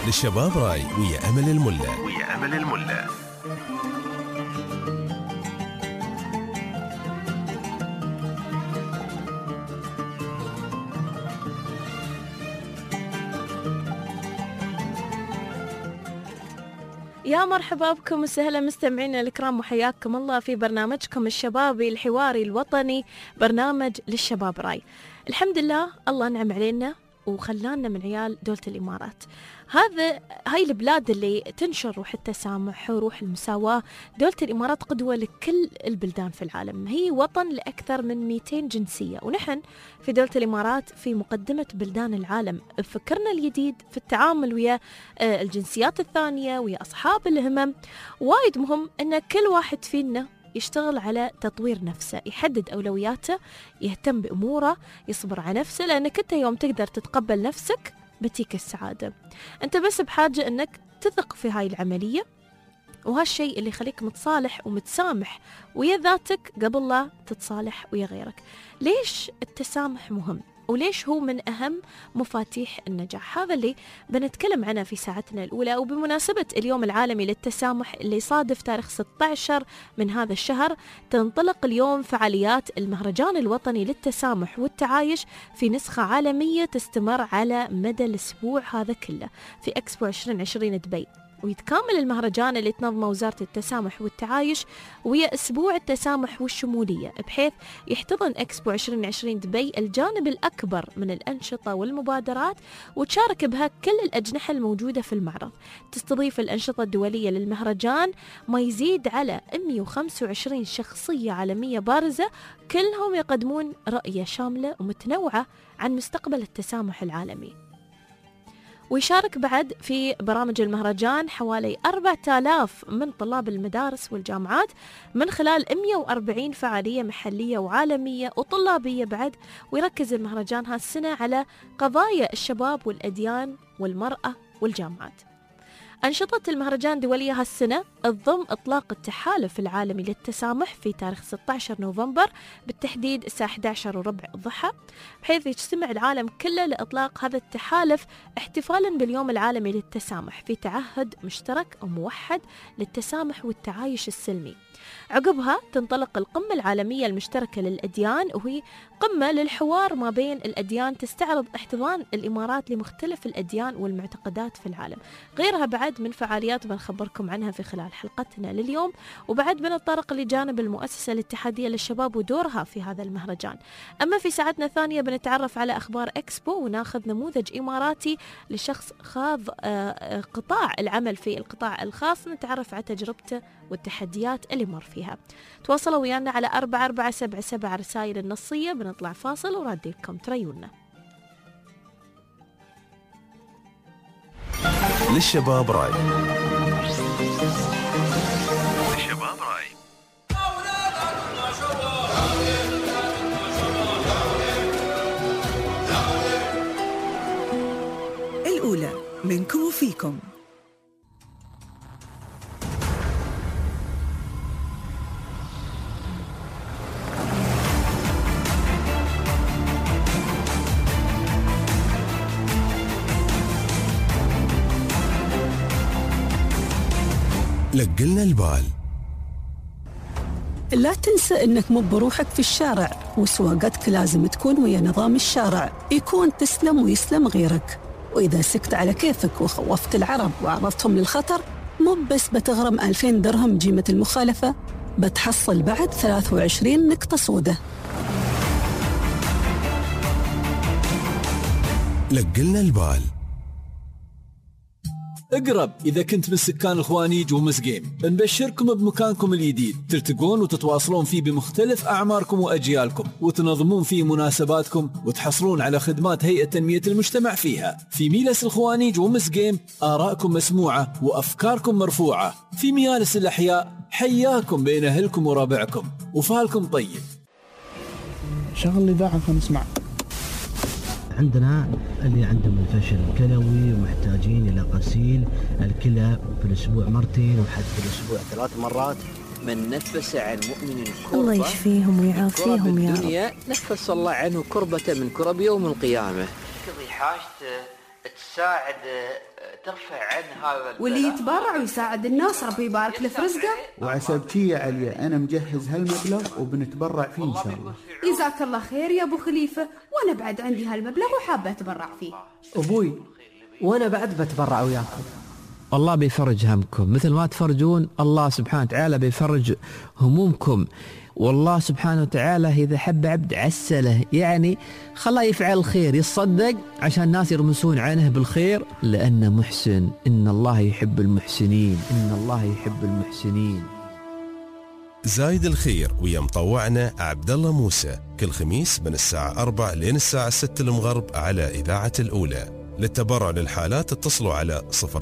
للشباب راي ويا أمل الملا. يا مرحبا بكم وسهلا مستمعينا الكرام، وحياكم الله في برنامجكم الشبابي الحواري الوطني، برنامج للشباب راي. الحمد لله، الله نعم علينا وخلانا من عيال دولة الإمارات. هاي البلاد اللي تنشر روح التسامح وروح المساواة. دولة الإمارات قدوة لكل البلدان في العالم، هي وطن لأكثر من 200 جنسية، ونحن في دولة الإمارات في مقدمة بلدان العالم بفكرنا الجديد في التعامل ويا الجنسيات الثانية ويا أصحاب الهمم. وايد مهم أن كل واحد فينا يشتغل على تطوير نفسه، يحدد أولوياته، يهتم بأموره، يصبر على نفسه، لأنك أنت يوم تقدر تتقبل نفسك بتيك السعادة. أنت بس بحاجة أنك تثق في هاي العملية، وهالشيء اللي يخليك متصالح ومتسامح ويا ذاتك قبل لا تتصالح ويا غيرك. ليش التسامح مهم؟ وليش هو من أهم مفاتيح النجاح؟ هذا اللي بنتكلم عنه في ساعتنا الأولى. وبمناسبة اليوم العالمي للتسامح اللي يصادف تاريخ 16 من هذا الشهر، تنطلق اليوم فعاليات المهرجان الوطني للتسامح والتعايش في نسخة عالمية تستمر على مدى الأسبوع هذا كله في إكسبو 2020 دبي. ويتكامل المهرجان اللي تنظمه وزارة التسامح والتعايش ويا أسبوع التسامح والشمولية، بحيث يحتضن إكسبو 2020 دبي الجانب الأكبر من الأنشطة والمبادرات، وتشارك بها كل الأجنحة الموجودة في المعرض. تستضيف الأنشطة الدولية للمهرجان ما يزيد على 125 شخصية عالمية بارزة، كلهم يقدمون رؤية شاملة ومتنوعة عن مستقبل التسامح العالمي. ويشارك بعد في برامج المهرجان حوالي 4000 من طلاب المدارس والجامعات من خلال 140 فعالية محلية وعالمية وطلابية بعد. ويركز المهرجان هالسنة على قضايا الشباب والأديان والمرأة والجامعات. أنشطة المهرجان دولية هالسنة تضم إطلاق التحالف العالمي للتسامح في تاريخ 16 نوفمبر بالتحديد الساعة 11:15 الضحى، بحيث يجتمع العالم كله لإطلاق هذا التحالف احتفالا باليوم العالمي للتسامح في تعهد مشترك وموحد للتسامح والتعايش السلمي. عقبها تنطلق القمة العالمية المشتركة للأديان، وهي قمة للحوار ما بين الأديان تستعرض احتضان الإمارات لمختلف الأديان والمعتقدات في العالم. غيرها بعد من فعاليات بنخبركم عنها في خلال حلقتنا لليوم. وبعد بنتطرق لجانب المؤسسة الاتحادية للشباب ودورها في هذا المهرجان. أما في ساعتنا الثانية بنتعرف على أخبار إكسبو، وناخذ نموذج إماراتي لشخص خاض قطاع العمل في القطاع الخاص، نتعرف على تجربته والتحديات اللي مر فيها. تواصلوا ويانا على 4477 رسائل النصية. بنطلع فاصل ورادي لكم تريونا. للشباب راي. الأولى منكم وفيكم. لقلنا البال. لا تنسى أنك مو بروحك في الشارع، وسواقتك لازم تكون ويا نظام الشارع، يكون تسلم ويسلم غيرك. وإذا سكت على كيفك وخوفت العرب وعرضتهم للخطر، مو بس بتغرم 2000 درهم جيمة المخالفة، بتحصل بعد 23 نقطة سودة. لقلنا البال. اقرب إذا كنت من سكان الخوانيج ومسقيم، نبشركم بمكانكم الجديد تلتقون وتتواصلون فيه بمختلف أعماركم وأجيالكم، وتنظمون فيه مناسباتكم، وتحصلون على خدمات هيئة تنمية المجتمع فيها. في ميلس الخوانيج ومسقيم آراءكم مسموعة وأفكاركم مرفوعة. في ميالس الأحياء حياكم بين أهلكم ورابعكم، وفالكم طيب. شغل الإذاعة فنسمع. عندنا اللي عندهم الفشل الكلوي ومحتاجين إلى غسيل الكلى في الأسبوع مرتين وحتى في الأسبوع 3 مرات. من نفس عن مؤمن كربة الله يشفيهم ويعافيهم يا رب. نفس الله عنه كربة من كرب يوم القيامة. يقضي حاجته تساعد ترفع عن هذا واللي يتبرع ويساعد الناس ربي يبارك له في رزقه. وعسبتي يا عليا أنا مجهز هالمبلغ وبنتبرع فيه إن شاء الله. جزاك الله خير يا أبو خليفة، وأنا بعد عندي هالمبلغ وحابة أتبرع فيه. أبوي وأنا بعد بتبرع وياكم. الله بيفرج همكم مثل ما تفرجون، الله سبحانه وتعالى بيفرج همومكم. والله سبحانه وتعالى إذا حب عبد عسله، يعني خلاه يفعل الخير، يتصدق عشان الناس يرمسون عنه بالخير، لأنه محسن. إن الله يحب المحسنين، إن الله يحب المحسنين. زايد الخير ويا مطوعنا عبد الله موسى كل خميس من الساعة 4 لين الساعة 6 المغرب على إذاعة الأولى. للتبرع للحالات اتصلوا على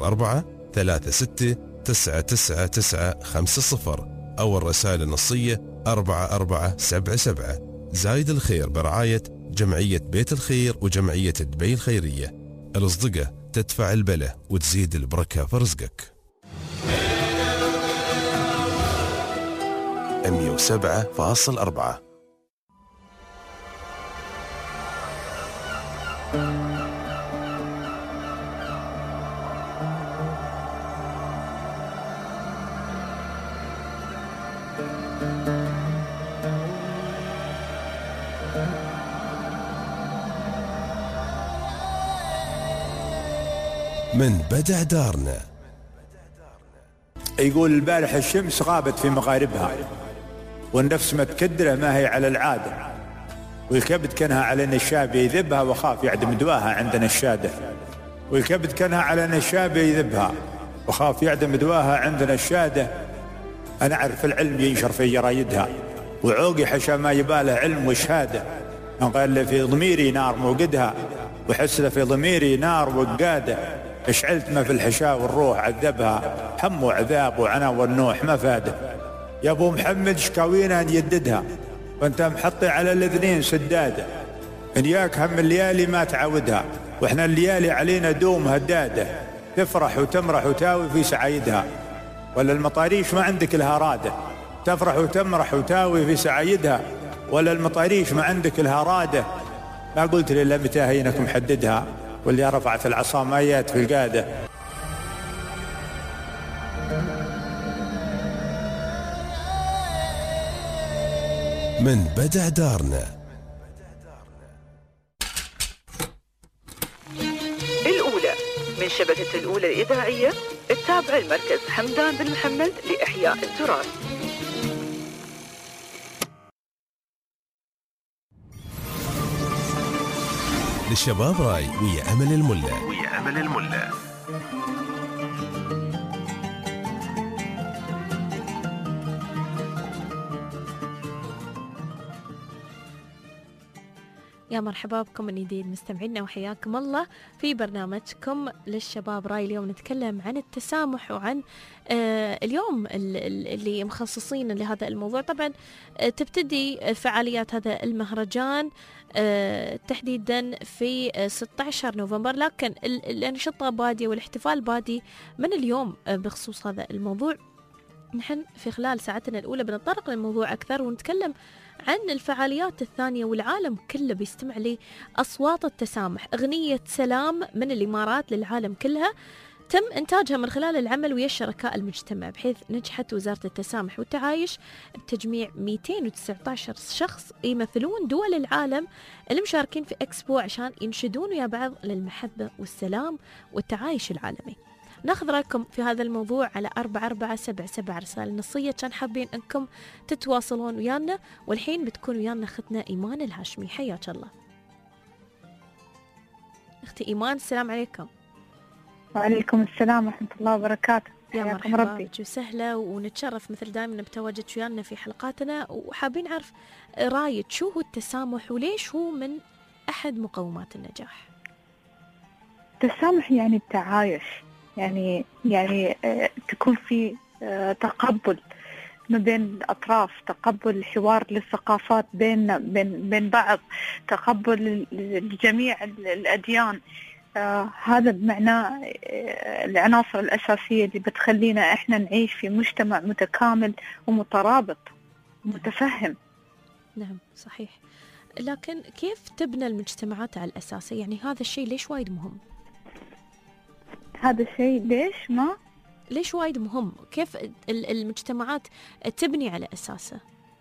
0436999950 أو الرسائل النصية 4477. زايد الخير برعاية جمعية بيت الخير وجمعية دبي الخيرية. الأصدقة تدفع البلة وتزيد البركة في رزقك. 107.4. من بدع دارنا. يقول البارح الشمس غابت في مغاربها، والنفس متكدرة ما هي على العادة، والكبد كانها على نشاب يذبها وخاف يعدم دواها عند نشاده، والكبد كانها على نشاب يذبها وخاف يعدم دواها عند نشاده. أنا أعرف العلم ينشر في جرايدها، وعوقي حشا ما يباله علم وشهادة. أن قال لي في ضميري نار موقدها، وحس له في ضميري نار وقادة. اشعلت ما في الحشا والروح عذبها، هم وعذاب وعنا والنوح ما فاده. يا ابو محمد شكاوينا نجددها، وانت محطي على الاثنين سداده. إياك هم الليالي ما تعودها، واحنا الليالي علينا دوم هداده. تفرح وتمرح وتاوي في سعايدها، ولا المطاريش ما عندك لها راده. تفرح وتمرح وتاوي في سعايدها، ولا المطاريش ما عندك لها راده. ما قلت لي الا متى هينك محددها، واللي رفعت العصا مايات في القاده. من بدع دارنا. الأولى من شبكة الأولى الإذاعية التابعة لمركز حمدان بن محمد لإحياء التراث. للشباب راي ويا أمل الملا. يا مرحبا بكم من جديد مستمعينا، وحياكم الله في برنامجكم للشباب راي. اليوم نتكلم عن التسامح وعن اليوم اللي مخصصين لهذا الموضوع. طبعا تبتدي فعاليات هذا المهرجان تحديدا في 16 نوفمبر، لكن الأنشطة بادية والاحتفال بادي من اليوم بخصوص هذا الموضوع. نحن في خلال ساعتنا الأولى بنتطرق للموضوع أكثر ونتكلم عن الفعاليات الثانية، والعالم كله بيستمع لأصوات التسامح. أغنية سلام من الإمارات للعالم كلها تم إنتاجها من خلال العمل ويا الشركاء المجتمع، بحيث نجحت وزارة التسامح والتعايش بتجميع 219 شخص يمثلون دول العالم اللي مشاركين في إكسبو عشان ينشدون ويا بعض للمحبة والسلام والتعايش العالمي. ناخذ رأيكم في هذا الموضوع على 4477 رسالة نصية كان حابين أنكم تتواصلون ويانا. والحين بتكون ويانا أختنا إيمان الهاشمي. حياك الله أختي إيمان. السلام عليكم. وعليكم السلام ورحمة الله وبركاته. يا مرحبا بك وسهلا، ونتشرف مثل دائما بتواجدك ويانا في حلقاتنا، وحابين نعرف رايك شو هو التسامح وليش هو من أحد مقومات النجاح. التسامح يعني التعايش، يعني تكون في تقبل ما بين الأطراف، تقبل الحوار للثقافات بين بعض، تقبل لجميع الأديان. هذا بمعنى العناصر الأساسية اللي بتخلينا إحنا نعيش في مجتمع متكامل ومترابط ومتفهم. نعم صحيح، لكن كيف تبنى المجتمعات على الأساس؟ يعني هذا الشيء ليش وايد مهم؟ هذا الشيء ليش وايد مهم؟ كيف المجتمعات تبني على أساسه؟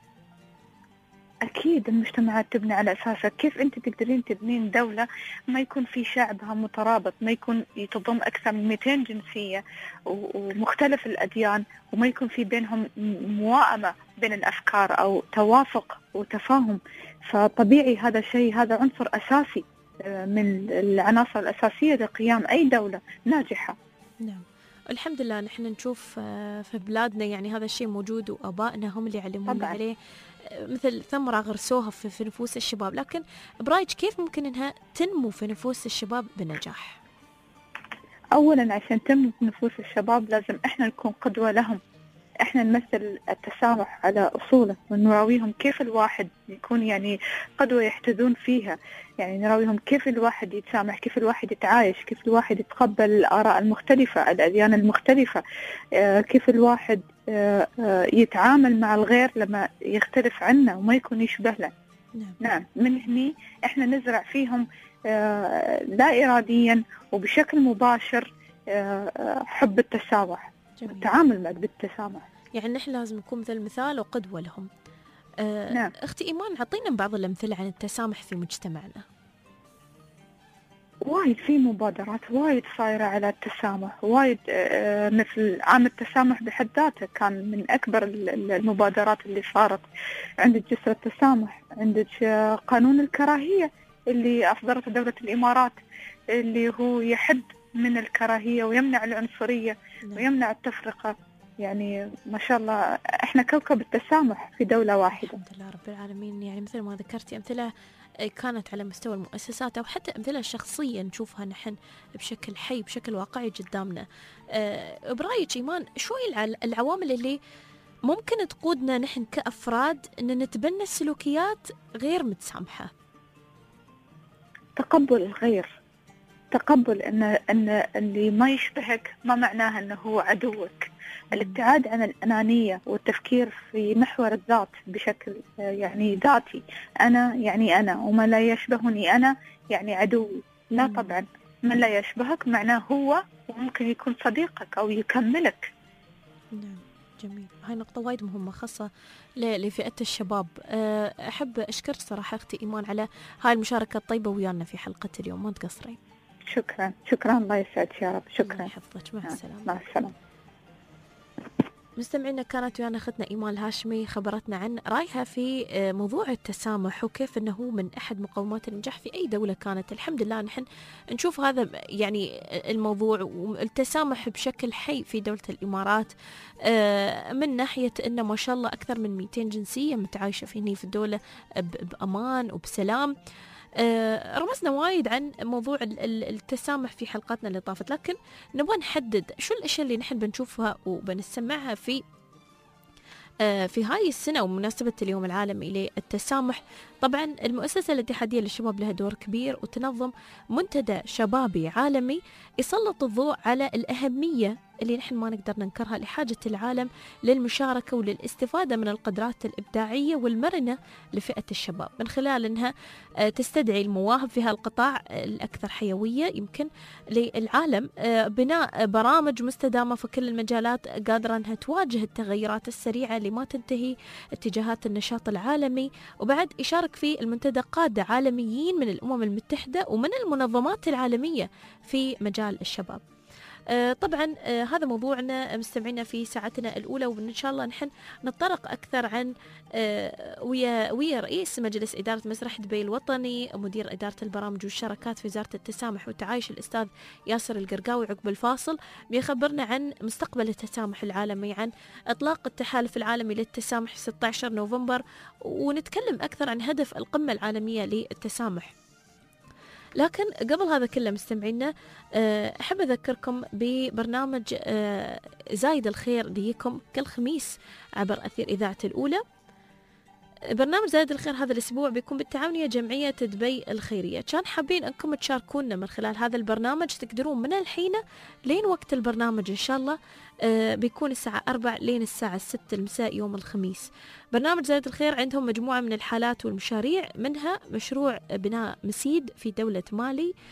أكيد المجتمعات تبني على أساسها. كيف أنت تقدرين تبنين دولة ما يكون في شعبها مترابط، ما يكون تضم أكثر من 200 جنسية ومختلف الأديان، وما يكون في بينهم موائمة بين الأفكار أو توافق وتفاهم؟ فطبيعي هذا الشيء، هذا عنصر أساسي من العناصر الأساسية لقيام أي دولة ناجحة. نعم، الحمد لله نحن نشوف في بلادنا يعني هذا الشيء موجود، وآبائنا هم اللي يعلمونا عليه، مثل ثمرة غرسوها في نفوس الشباب. لكن برايك كيف ممكن أنها تنمو في نفوس الشباب بنجاح؟ أولا عشان تنمو في نفوس الشباب لازم إحنا نكون قدوة لهم، إحنا نمثل التسامح على أصوله، ونراويهم كيف الواحد يكون يعني قدوة يحتذون فيها. يعني نراويهم كيف الواحد يتسامح، كيف الواحد يتعايش، كيف الواحد يتقبل الآراء المختلفة، الأديان المختلفة، كيف الواحد يتعامل مع الغير لما يختلف عنه وما يكون يشبه له. نعم، من هني إحنا نزرع فيهم لا إراديا وبشكل مباشر حب التسامح، التعامل معه بالتسامح. يعني نحن لازم نكون مثال وقدوة لهم. نعم. أختي إيمان، عطينا بعض الأمثلة عن التسامح في مجتمعنا. وايد في مبادرات وايد صايرة على التسامح، وايد مثل عام التسامح بحد ذاته كان من أكبر المبادرات اللي صارت. عندك جسر التسامح، عندك قانون الكراهية اللي أصدرته دولة الإمارات، اللي هو يحد من الكراهية ويمنع العنصرية ويمنع التفرقة. يعني ما شاء الله احنا كوكب التسامح في دولة واحدة. الحمد لله رب العالمين. يعني مثل ما ذكرتي أمثلة كانت على مستوى المؤسسات أو حتى أمثلة شخصية نشوفها نحن بشكل حي بشكل واقعي قدامنا. برأيك إيمان شوي العوامل اللي ممكن تقودنا نحن كأفراد أن نتبنى السلوكيات غير متسامحة؟ تقبل الغير، تقبل أن اللي ما يشبهك ما معناه أنه هو عدوك. الابتعاد عن الأنانية والتفكير في محور الذات بشكل يعني ذاتي، أنا يعني أنا، وما لا يشبهني أنا يعني عدوي. لا طبعا، من لا يشبهك معناه هو وممكن يكون صديقك أو يكملك. نعم، جميل. هاي نقطة وايد مهمة خاصة لفئة الشباب. أحب أشكرك صراحة أختي إيمان على هاي المشاركة الطيبة ويانا في حلقة اليوم، ما تقصرين. شكرا شكرا، الله يسعدك يا رب. شكرا، الله يحفظك. مع السلامة. مع السلامة. مستمعينا، كانت ويانا أختنا إيمان الهاشمي خبرتنا عن رأيها في موضوع التسامح وكيف أنه من أحد مقومات النجاح في أي دولة كانت. الحمد لله نحن نشوف هذا يعني الموضوع والتسامح بشكل حي في دولة الإمارات، من ناحية أنه ما شاء الله أكثر من 200 جنسية متعايشة في الدولة بأمان وبسلام. رمزنا وايد عن موضوع التسامح في حلقاتنا اللي طافت، لكن نبغى نحدد شو الأشياء اللي نحن بنشوفها وبنسمعها في هاي السنة ومناسبة اليوم العالمي للتسامح. طبعا المؤسسة الاتحادية للشباب لها دور كبير، وتنظم منتدى شبابي عالمي يسلط الضوء على الأهمية اللي نحن ما نقدر ننكرها لحاجة العالم للمشاركة وللاستفادة من القدرات الإبداعية والمرنة لفئة الشباب، من خلال أنها تستدعي المواهب في هالقطاع الأكثر حيوية يمكن للعالم، بناء برامج مستدامة في كل المجالات قادرة أنها تواجه التغيرات السريعة اللي ما تنتهي اتجاهات النشاط العالمي. وبعد يشارك في المنتدى قادة عالميين من الأمم المتحدة ومن المنظمات العالمية في مجال الشباب. طبعا هذا موضوعنا مستمعينا في ساعتنا الأولى، وإن شاء الله نحن نتطرق أكثر عن ويا رئيس مجلس إدارة مسرح دبي الوطني، مدير إدارة البرامج والشراكات في وزارة التسامح والتعايش الأستاذ ياسر القرقاوي. عقب الفاصل بيخبرنا عن مستقبل التسامح العالمي، عن إطلاق التحالف العالمي للتسامح في 16 نوفمبر، ونتكلم أكثر عن هدف القمة العالمية للتسامح. لكن قبل هذا كله مستمعينا، أحب أذكركم ببرنامج زايد الخير ليكم كل خميس عبر أثير إذاعة الأولى. برنامج زايد الخير هذا الأسبوع بيكون بالتعاون ويا جمعية دبي الخيرية. كان حابين أنكم تشاركونا من خلال هذا البرنامج، تقدرون من الحين لين وقت البرنامج إن شاء الله بيكون الساعة 4 لين الساعة 6 المساء يوم الخميس. برنامج زايد الخير عندهم مجموعة من الحالات والمشاريع، منها مشروع بناء مسيد في دولة مالي،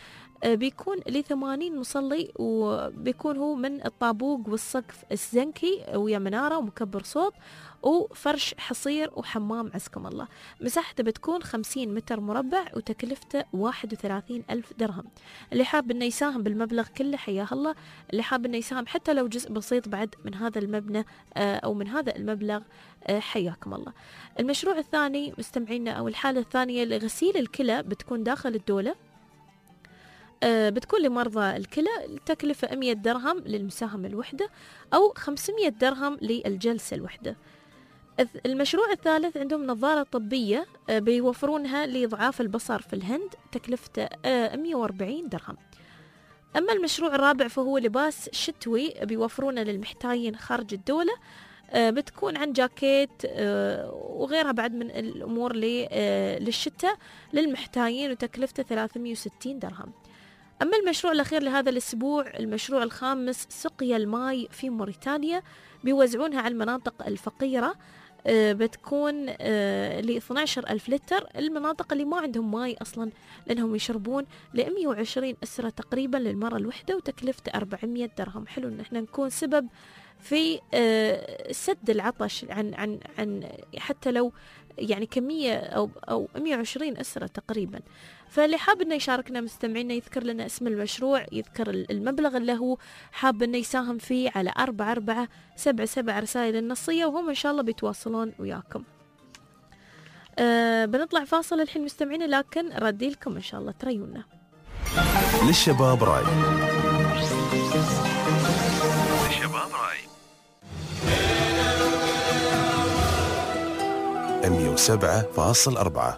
بيكون ل80 مصلي، وبيكون هو من الطابوق والسقف الزنكي ويا منارة ومكبر صوت وفرش حصير وحمام عزكم الله. مساحته بتكون 50 متر مربع وتكلفته 31,000 درهم. اللي حاب انه يساهم بالمبلغ كله حياه الله، اللي حاب انه يساهم حتى لو جزء بسيط بعد من هذا المبنى او من هذا المبلغ حياكم الله. المشروع الثاني مستمعينا او الحالة الثانية لغسيل الكلى بتكون داخل الدولة، بتكون لمرضى الكلى، التكلفة 100 درهم للمساهمة الوحدة أو 500 درهم للجلسة الوحدة. المشروع الثالث عندهم نظارة طبية بيوفرونها لضعاف البصر في الهند، تكلفته 140 درهم. أما المشروع الرابع فهو لباس شتوي بيوفرونه للمحتاجين خارج الدولة، بتكون عن جاكيت وغيرها بعد من الأمور للشتاء للمحتاجين وتكلفته 360 درهم. أما المشروع الأخير لهذا الأسبوع، المشروع الخامس، سقيا الماء في موريتانيا، بيوزعونها على المناطق الفقيرة، بتكون ل 12,000 لتر، المناطق اللي ما عندهم ماء أصلا لأنهم يشربون، ل 120 أسرة تقريبا للمرة الوحدة وتكلفته 400 درهم. حلو إن احنا نكون سبب في سد العطش عن حتى لو يعني كمية أو 120 أسرة تقريبا. فاللي حاب إنه يشاركنا مستمعينا يذكر لنا اسم المشروع، يذكر المبلغ اللي هو حاب إنه يساهم فيه على 4477 رسائل النصية، وهم إن شاء الله بيتواصلون وياكم. بنطلع فاصل الحين مستمعينا، لكن ردي لكم إن شاء الله تريونا. للشباب راي، للشباب راي 107.4.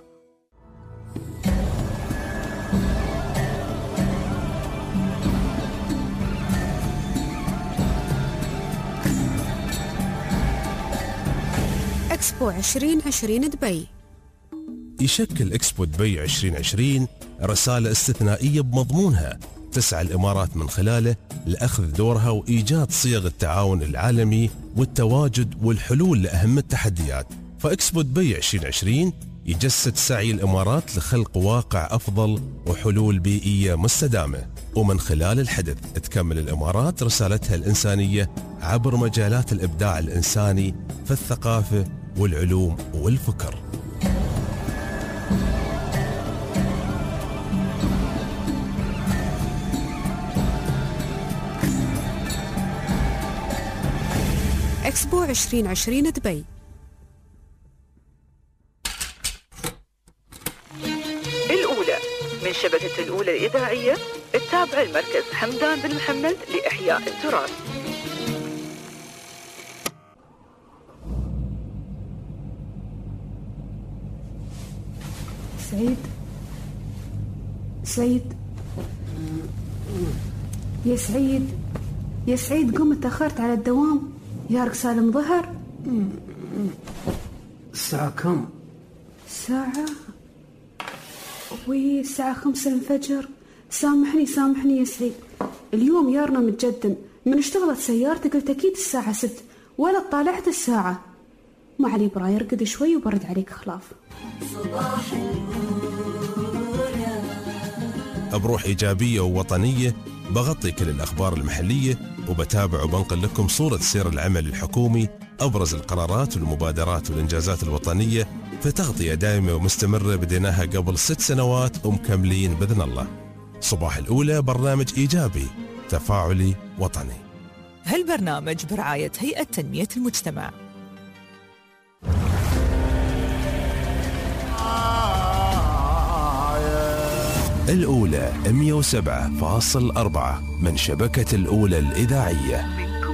إكسبو 2020 دبي. يشكل إكسبو دبي 2020 رسالة استثنائية بمضمونها تسعى الإمارات من خلاله لأخذ دورها وإيجاد صيغ التعاون العالمي والتواجد والحلول لأهم التحديات. فإكسبو دبي 2020 يجسد سعي الإمارات لخلق واقع أفضل وحلول بيئية مستدامة، ومن خلال الحدث تكمل الإمارات رسالتها الإنسانية عبر مجالات الإبداع الإنساني في الثقافة والعلوم والفكر. إكسبو 2020 دبي. الأولى من شبكة الأولى الإذاعية، التابعة المركز حمدان بن محمد لإحياء التراث. سعيد يا سعيد قم، تأخرت على الدوام، يارك سالم ظهر. الساعة كم؟ الساعة الساعة 5 الفجر. سامحني يا سعيد، اليوم يارنا متجدن، من اشتغلت سيارتك قلت أكيد الساعة 6 ولا طالعت الساعة. ما علي براي، ارقد شوي وبرد عليك خلاف. بروح إيجابية ووطنية بغطي كل الأخبار المحلية، وبتابع وبنقل لكم صورة سير العمل الحكومي، أبرز القرارات والمبادرات والإنجازات الوطنية، في تغطية دائمة ومستمرة بديناها قبل 6 سنوات ومكملين بإذن الله. صباح الأولى برنامج إيجابي تفاعلي وطني. هالبرنامج برعاية هيئة تنمية المجتمع. الأولى 107.4 من شبكة الأولى الإذاعية.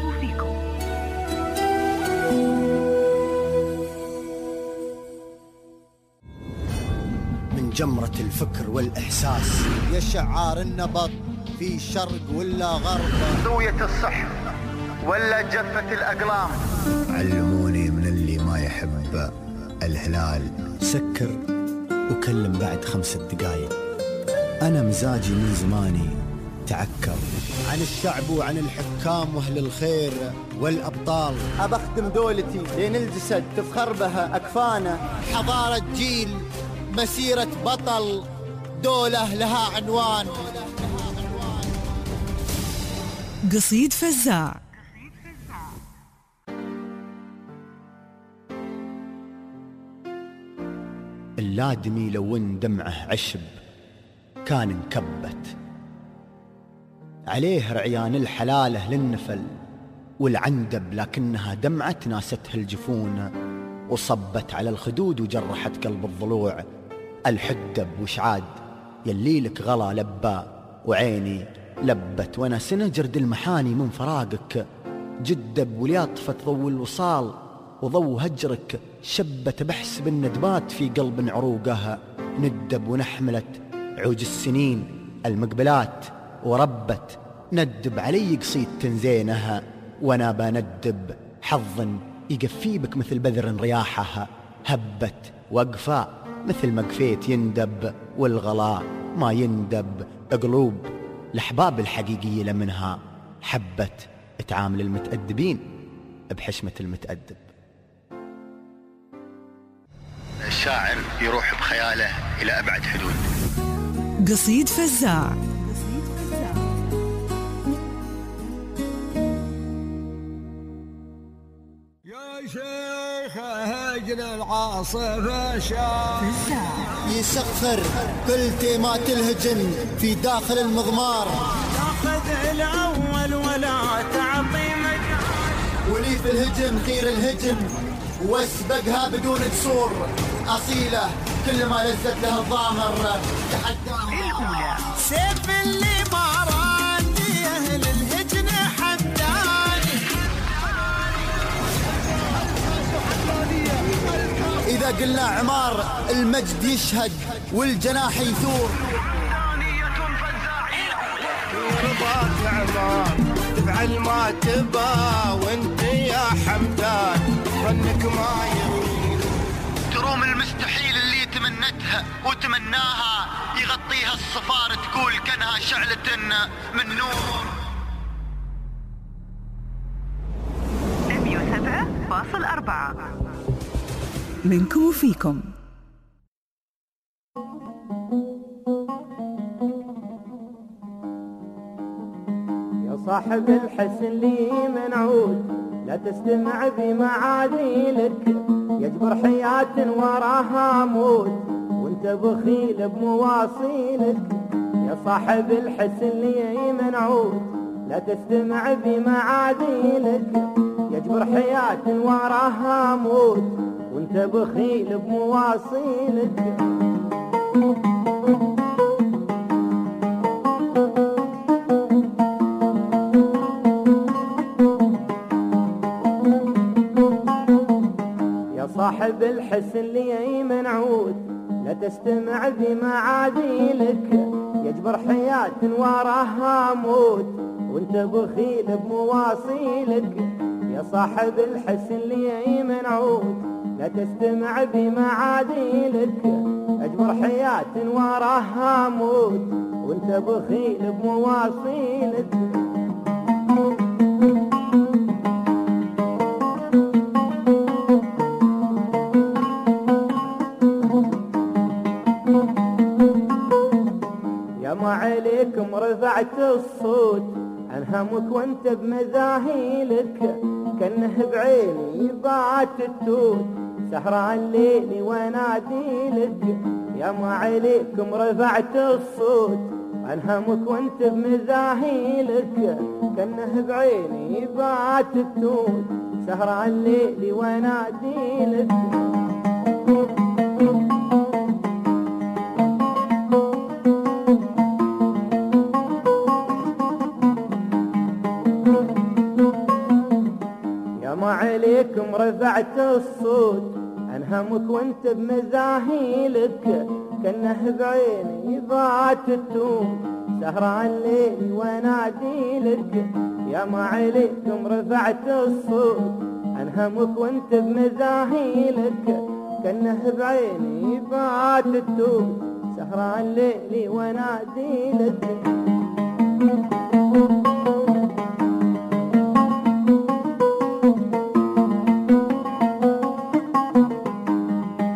من جمرة الفكر والإحساس يا شعار النبض، في شرق ولا غرب، زاوية الصح ولا جفة الأقلام. علموني من اللي ما يحب الهلال، سكر وكلم بعد 5 دقايق. أنا مزاجي من زماني تعكر عن الشعب وعن الحكام وأهل الخير والأبطال. أبخدم دولتي لين الجسد تفخر بها أكفانا. حضارة جيل، مسيرة بطل، دولة لها عنوان. قصيد فزاع. اللادمي لو ان دمعه عشب كان انكبت عليه رعيان الحلاله للنفل والعندب، لكنها دمعة ناستها الجفون وصبت على الخدود وجرحت قلب الضلوع. الحدب وشعاد يلي لك غلا لبى وعيني لبت، وانا سنجرد المحاني من فراقك جدب ولياطفة ضو الوصال وضو هجرك شبت بحسب الندبات في قلب عروقها. ندب ونحملت عوج السنين المقبلات وربت ندب علي قصيد تنزينها، وانا بندب حظ يقفي بك مثل بذر رياحها. هبت وقفا مثل ما قفيت يندب والغلاء ما يندب. قلوب الأحباب الحقيقية لمنها حبت تعامل المتأدبين بحشمة المتأدب. الشاعر يروح بخياله إلى أبعد حدود. قصيد فزاع. يا شيخ هجر العاصفة شاف يسخر كل تيمات الهجن في داخل المضمار، تاخذ الأول ولا تعطي مجال، ولي في الهجم غير الهجم واسبقها بدون قصور. أصيلة كل ما لزت له الضامر تحداها. سيف اللي باراني أهل الهجن حمداني. إذا قلنا عمار المجد يشهد والجناح يثور. رضاك عمار تفعل ما تبا وانت يا حمدان ظنك ما يغير. تروم المستحيل اللي تمنتها وتمناها يغطيها الصفار تقول كانها شعلة من نور. 107.4 منكم وفيكم. يا صاحب الحسن لي منعود لا تستمع بمعاديلك، يجبر حياة وراها موت وانت بخيل بمواصيلك. يا صاحب الحسن لي منعود لا تستمع بمعاديلك، يجبر حياة وراها موت وانت بخيل بمواصيلك. صاحب الحسن لي منعود لا تستمع بمعاديلك، يجبر حياة وراها موت وانت بخيل بمواصيلك. يا صاحب الحسن لي منعود لا تستمع بمعاديلك، يجبر حياة وراها موت وانت بخيل بمواصيلك. ما عليكم رفعت الصوت عن همك وانت بمذاهيلك، كانه بعيني بات التوت سهران الليل واناديلك. يا ما عليكم رفعت الصوت عن همك وانت بمذاهيلك، كانه بعيني بات التوت سهران الليل واناديلك. ما عليكم رفعت الصوت عن همك وانت بمزاهيلك، كانه بعيني بات التوت سهران الليل واناديلك. يا ما عليكم رفعت الصوت عن همك وانت بمزاهيلك، كانه بعيني بات التوت سهران الليل واناديلك.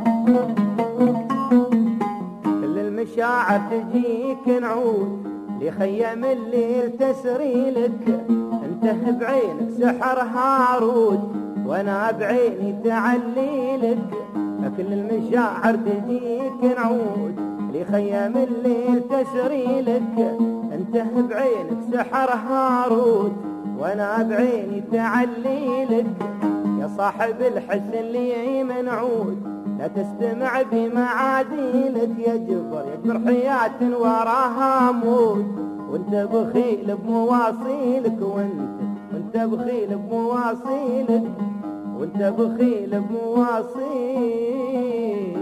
شاعر تجيك نعود لخيم الليل تسري لك، انت بعينك سحر هاروت وانا بعيني تعلي لك، كل المشاعر تجيك نعود لخيم الليل تسري لك، انت بعينك سحر هاروت وانا بعيني تعلي لك، يا صاحب الحسن لي منعود لا تستمع بمعاديلك، يجبر حياة وراها موت وانت بخيل بمواصيلك، وانت بخيل بمواصيلك، وانت بخيل بمواصيلك.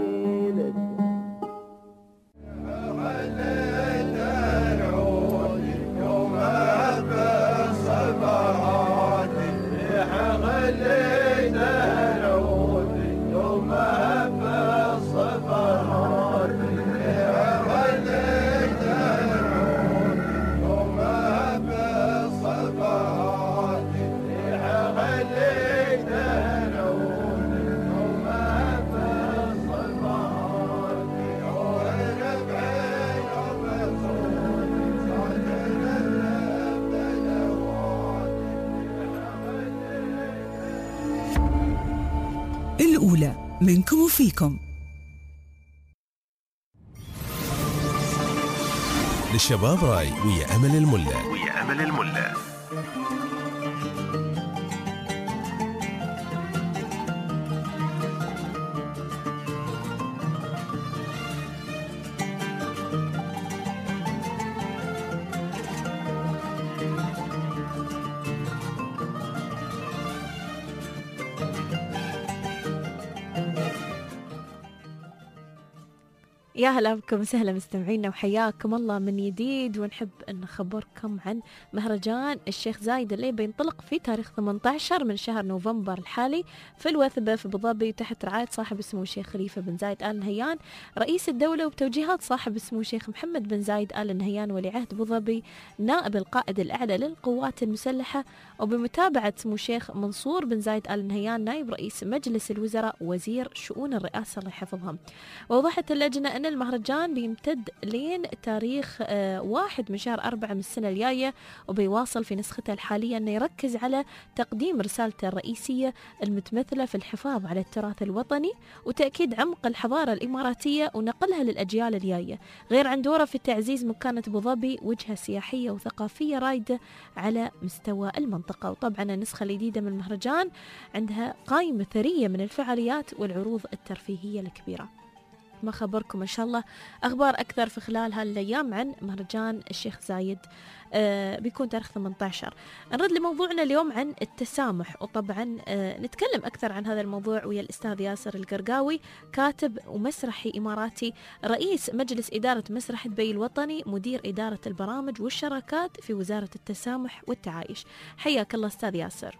الأولى منكم وفيكم. للشباب راي ويا أمل الملا. يا هلا بكم وسهلا مستمعينا وحياكم الله من جديد، ونحب أن نخبركم عن مهرجان الشيخ زايد اللي بينطلق في تاريخ 18 من شهر نوفمبر الحالي في الوثبة في أبو ظبي تحت رعاية صاحب السمو الشيخ خليفة بن زايد آل نهيان رئيس الدولة، وبتوجيهات صاحب السمو الشيخ محمد بن زايد آل نهيان ولي عهد أبو ظبي نائب القائد الأعلى للقوات المسلحة، وبمتابعة سمو الشيخ منصور بن زايد آل نهيان نائب رئيس مجلس الوزراء وزير شؤون الرئاسة الله يحفظهم. ووضحت اللجنة أن المهرجان بيمتد لين تاريخ 1 من شهر 4 من السنة الجاية، وبيواصل في نسخته الحالية أنه يركز على تقديم رسالته الرئيسية المتمثلة في الحفاظ على التراث الوطني وتأكيد عمق الحضارة الإماراتية ونقلها للأجيال الجاية، غير عن دوره في تعزيز مكانة أبو ظبي وجهة سياحية وثقافية رائدة على مستوى المنطقة. وطبعا النسخة الجديدة من المهرجان عندها قائمة ثرية من الفعاليات والعروض الترفيهية الكبيرة. ما خبركم إن شاء الله أخبار أكثر في خلال هالأيام عن مهرجان الشيخ زايد. بيكون تاريخ 18. نرد لموضوعنا اليوم عن التسامح، وطبعا نتكلم أكثر عن هذا الموضوع ويا الأستاذ ياسر القرقاوي كاتب ومسرحي إماراتي رئيس مجلس إدارة مسرح دبي الوطني مدير إدارة البرامج والشراكات في وزارة التسامح والتعايش. حياك الله أستاذ ياسر.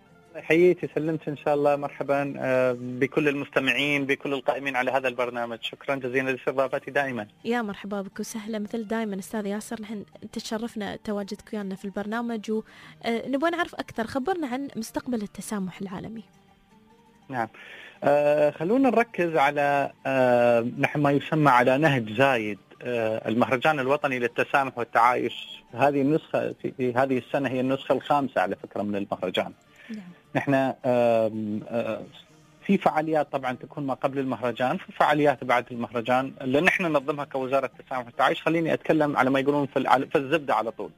حييتي سلمت إن شاء الله. مرحبا بكل المستمعين بكل القائمين على هذا البرنامج، شكرا جزيلا لاستضافتي دائما. يا مرحبا بك وسهلا مثل دائما أستاذ ياسر، نحن تشرفنا تواجدك ويانا في البرنامج ونبغى نعرف أكثر. خبرنا عن مستقبل التسامح العالمي. نعم، خلونا نركز على نحن ما يسمى على نهج زايد، المهرجان الوطني للتسامح والتعايش. هذه النسخة في هذه السنة هي النسخة الخامسة على فكرة من المهرجان. نحن في فعاليات طبعا تكون ما قبل المهرجان، في فعاليات بعد المهرجان اللي نحن ننظمها كوزارة التسامح والتعايش. خليني أتكلم على ما يقولون في الزبدة على طول.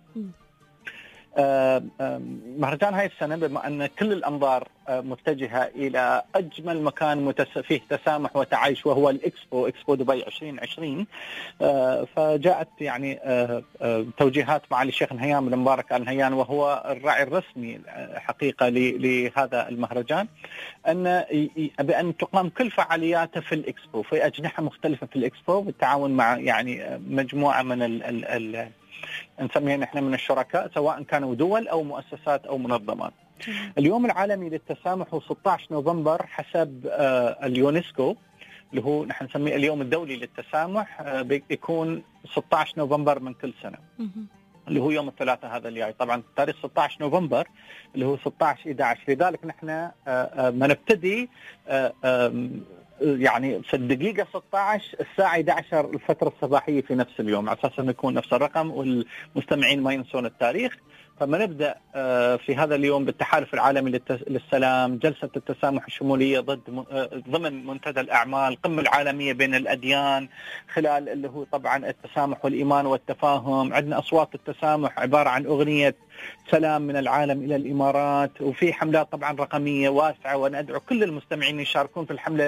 مهرجان هاي السنة بما أن كل الأنظار متجهة إلى أجمل مكان فيه تسامح وتعايش وهو إكسبو دبي 2020، فجاءت يعني توجيهات معالي الشيخ نهيان بن مبارك آل نهيان وهو الراعي الرسمي حقيقة لهذا المهرجان بأن تقام كل فعالياته في الإكسبو في أجنحة مختلفة في الإكسبو بالتعاون مع يعني مجموعة من نسميها نحن من الشركاء سواء كانوا دول أو مؤسسات أو منظمات. اليوم العالمي للتسامح هو 16 نوفمبر حسب اليونسكو، اللي هو نحن نسميه اليوم الدولي للتسامح، بيكون 16 نوفمبر من كل سنة اللي هو يوم الثلاثاء هذا الجاي. طبعا تاريخ 16 نوفمبر اللي هو 16/11، لذلك نحن ما نبتدي يعني في الدقيقة 16 الساعة 11 الفترة الصباحية في نفس اليوم، على أساس أنه يكون نفس الرقم والمستمعين ما ينسون التاريخ. فما نبدأ في هذا اليوم بالتحالف العالمي للسلام، جلسة التسامح الشمولية ضمن منتدى الأعمال، القمة العالمية بين الأديان، خلال اللي هو طبعا التسامح والإيمان والتفاهم. عندنا أصوات التسامح عبارة عن أغنية سلام من العالم إلى الإمارات، وفي حملات طبعا رقمية واسعة، وندعو كل المستمعين يشاركون في الحملة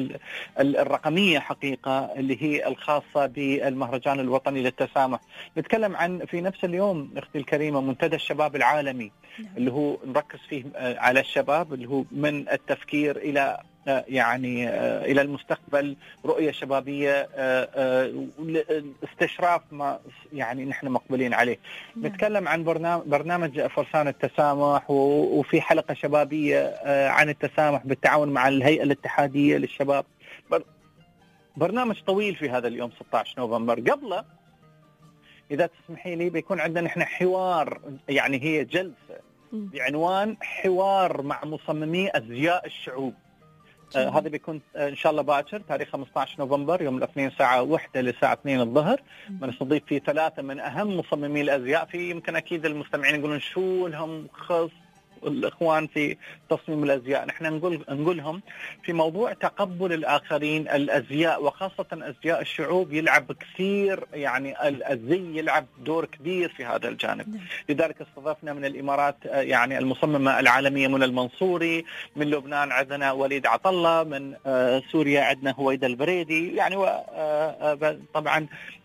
الرقمية حقيقة اللي هي الخاصة بالمهرجان الوطني للتسامح. نتكلم عن في نفس اليوم أختي الكريمة منتدى الشباب العالمي اللي هو نركز فيه على الشباب، اللي هو من التفكير إلى يعني إلى المستقبل، رؤية شبابية، استشراف ما يعني نحن مقبلين عليه. نتكلم عن برنامج فرسان التسامح، وفي حلقة شبابية عن التسامح بالتعاون مع الهيئة الاتحادية للشباب. برنامج طويل في هذا اليوم 16 نوفمبر. قبله إذا تسمحي لي بيكون عندنا نحن حوار، يعني هي جلسة بعنوان حوار مع مصممي أزياء الشعوب. هذا بيكون إن شاء الله باكر تاريخ 15 نوفمبر يوم الاثنين ساعة 1 لساعة 2 الظهر. بنستضيف فيه 3 من أهم مصممي الأزياء. في يمكن أكيد المستمعين يقولون شو لهم خص الإخوان في تصميم الأزياء. نحن نقولهم في موضوع تقبل الآخرين، الأزياء وخاصة أزياء الشعوب يلعب كثير، يعني الزي يلعب دور كبير في هذا الجانب. لذلك استضفنا من الإمارات يعني المصممة العالمية منى المنصوري، من لبنان عندنا وليد عطلة، من سوريا عندنا هويدا البريدي، يعني طبعا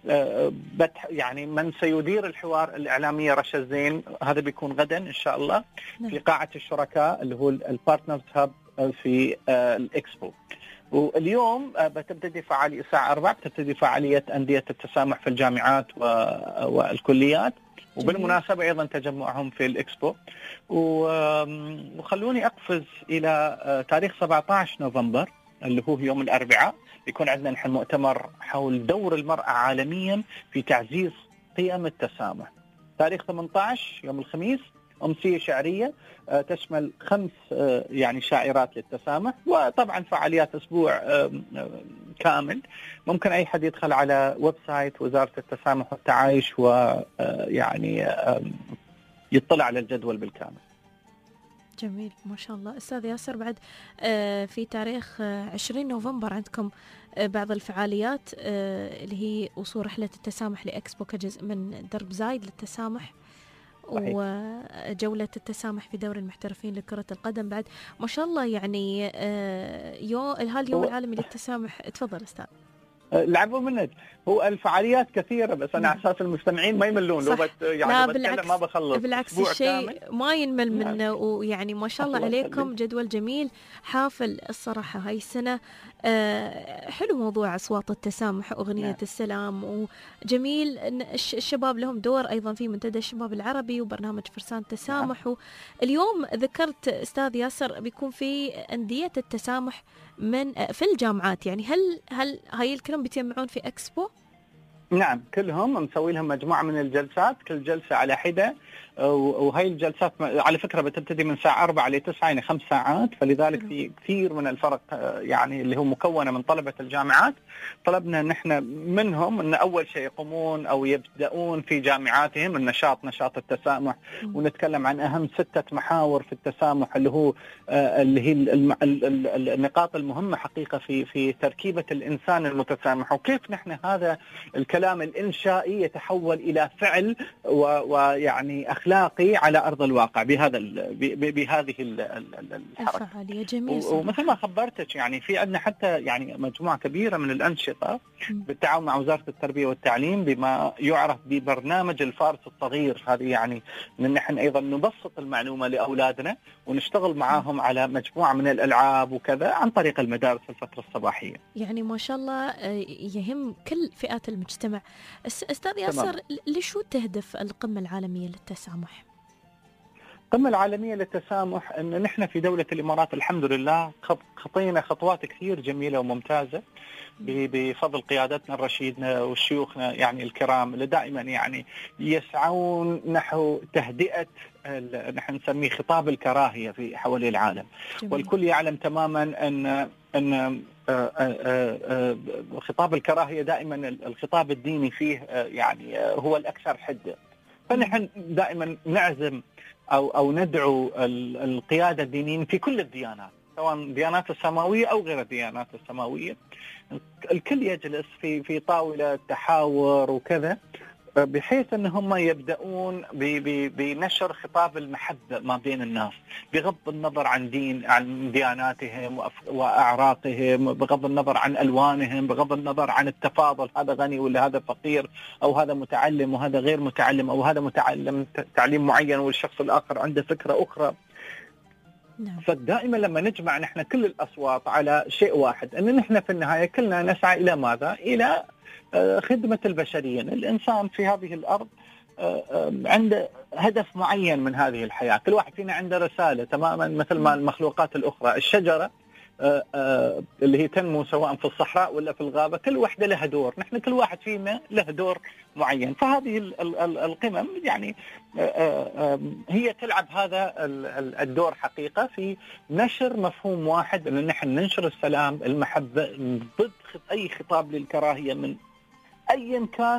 يعني من سيدير الحوار الإعلامية رشا الزين. هذا بيكون غدا إن شاء الله في قاعة الشركاء اللي هو البارتنرز هاب في الإكسبو. واليوم بتبتدي فعالية الساعة 4 بتبتدي فعالية أندية التسامح في الجامعات والكليات، وبالمناسبة أيضا تجمعهم في الإكسبو. وخلوني أقفز إلى تاريخ 17 نوفمبر اللي هو يوم الأربعاء. يكون عندنا نحن مؤتمر حول دور المرأة عالميا في تعزيز قيم التسامح. تاريخ 18 يوم الخميس أمسية شعرية تشمل 5 يعني شاعرات للتسامح، وطبعا فعاليات أسبوع كامل. ممكن أي حد يدخل على ويب سايت وزارة التسامح والتعايش ويعني يطلع على الجدول بالكامل. جميل ما شاء الله. أستاذ ياسر، بعد في تاريخ 20 نوفمبر عندكم بعض الفعاليات اللي هي وصول رحلة التسامح لإكسبو كجزء من درب زايد للتسامح، صحيح. وجولة التسامح في دوري المحترفين لكرة القدم بعد ما شاء الله. يعني اليوم العالمي للتسامح. تفضل أستاذ. العفو منك. هو الفعاليات كثيرة بس أنا على أساس المستمعين ما يملون لو يعني بتكلم ما بخلص. بالعكس الشيء ما ينمل منه، ويعني ما شاء الله عليكم جدول جميل حافل الصراحة هاي السنة. حلو موضوع أصوات التسامح، أغنية السلام، وجميل إن الشباب لهم دور أيضا في منتدى الشباب العربي وبرنامج فرسان التسامح. اليوم ذكرت أستاذ ياسر بيكون في أندية التسامح في الجامعات، يعني هل هاي الكلام بيتجمعون في إكسبو؟ نعم كلهم مسوي لهم مجموعة من الجلسات، كل جلسة على حدة، وهي الجلسات على فكرة بتبتدي من ساعة 4 ل 9 يعني 5 ساعات. فلذلك في كثير من الفرق يعني اللي هو مكونة من طلبة الجامعات. طلبنا نحن منهم أن أول شيء يقومون أو يبدأون في جامعاتهم نشاط التسامح، ونتكلم عن أهم 6 محاور في التسامح اللي هي النقاط المهمة حقيقة في تركيبة الإنسان المتسامح، وكيف نحن هذا الكلام الإنشائي يتحول إلى فعل ويعني أخلاقي على أرض الواقع بهذه الحركة. جميل. ومثل ما خبرتك يعني في عندنا حتى يعني مجموعة كبيرة من الأنشطة بالتعاون مع وزارة التربية والتعليم بما يعرف ببرنامج الفارس الصغير. هذه يعني من نحن أيضا نبسط المعلومة لأولادنا ونشتغل معاهم على مجموعة من الألعاب وكذا عن طريق المدارس الفترة الصباحية. يعني ما شاء الله يهم كل فئات المجتمع. أستاذ ياسر، لشو تهدف القمة العالمية للتسامح؟ القمة العالمية للتسامح أن نحن في دولة الإمارات الحمد لله خطينا خطوات كثير جميلة وممتازة بفضل قيادتنا الرشيدة وشيوخنا يعني الكرام اللي دائما يعني يسعون نحو تهدئة نحن نسميه خطاب الكراهية في حوالي العالم. جميل. والكل يعلم تماما أن خطاب الكراهية دائما الخطاب الديني فيه يعني هو الأكثر حدة. فنحن دائما نعزم أو ندعو القيادة الدينيين في كل الديانات، سواء الديانات السماوية أو غير الديانات السماوية، الكل يجلس في طاولة تحاور وكذا، بحيث أن هم يبدأون بنشر خطاب المحبة ما بين الناس، بغض النظر عن دياناتهم وأعراقهم، بغض النظر عن ألوانهم، بغض النظر عن التفاضل، هذا غني ولا هذا فقير، أو هذا متعلم وهذا غير متعلم، أو هذا متعلم تعليم معين والشخص الآخر عنده فكرة أخرى. فدائما لما نجمع نحن كل الأصوات على شيء واحد، أن نحن في النهاية كلنا نسعى إلى ماذا؟ إلى خدمة البشرية. الإنسان في هذه الأرض عنده هدف معين من هذه الحياة، كل واحد فينا عنده رسالة تماما مثل ما المخلوقات الأخرى. الشجرة اللي هي تنمو سواء في الصحراء ولا في الغابة، كل واحدة لها دور، نحن كل واحد فينا له دور معين. فهذه القمم يعني هي تلعب هذا الدور حقيقة في نشر مفهوم واحد، أن نحن ننشر السلام، المحبة، ضد أي خطاب للكراهية من أيا كان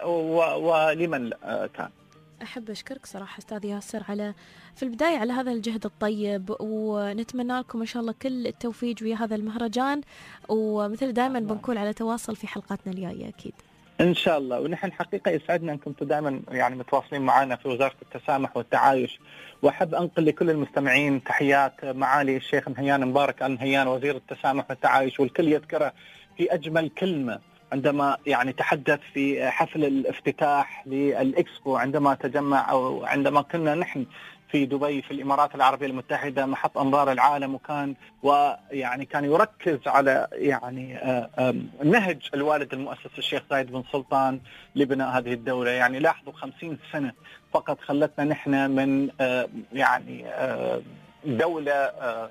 ولمن كان. أحب أشكرك صراحة أستاذ ياسر في البداية على هذا الجهد الطيب، ونتمنى لكم إن شاء الله كل التوفيق ويا هذا المهرجان، ومثل دائما بنكون على تواصل في حلقاتنا الجاية أكيد إن شاء الله. ونحن حقيقة يسعدنا أن كنتوا دائما يعني متواصلين معنا في وزارة التسامح والتعايش. وأحب أنقل لكل المستمعين تحيات معالي الشيخ نهيان مبارك النهيان وزير التسامح والتعايش، والكل يذكره في أجمل كلمة عندما يعني تحدث في حفل الافتتاح للإكسبو، عندما تجمع أو عندما كنا نحن في دبي في الإمارات العربية المتحدة محط أنظار العالم، ويعني كان يركز على يعني نهج الوالد المؤسس الشيخ زايد بن سلطان لبناء هذه الدولة. يعني لاحظوا 50 سنة فقط خلتنا نحن من يعني دولة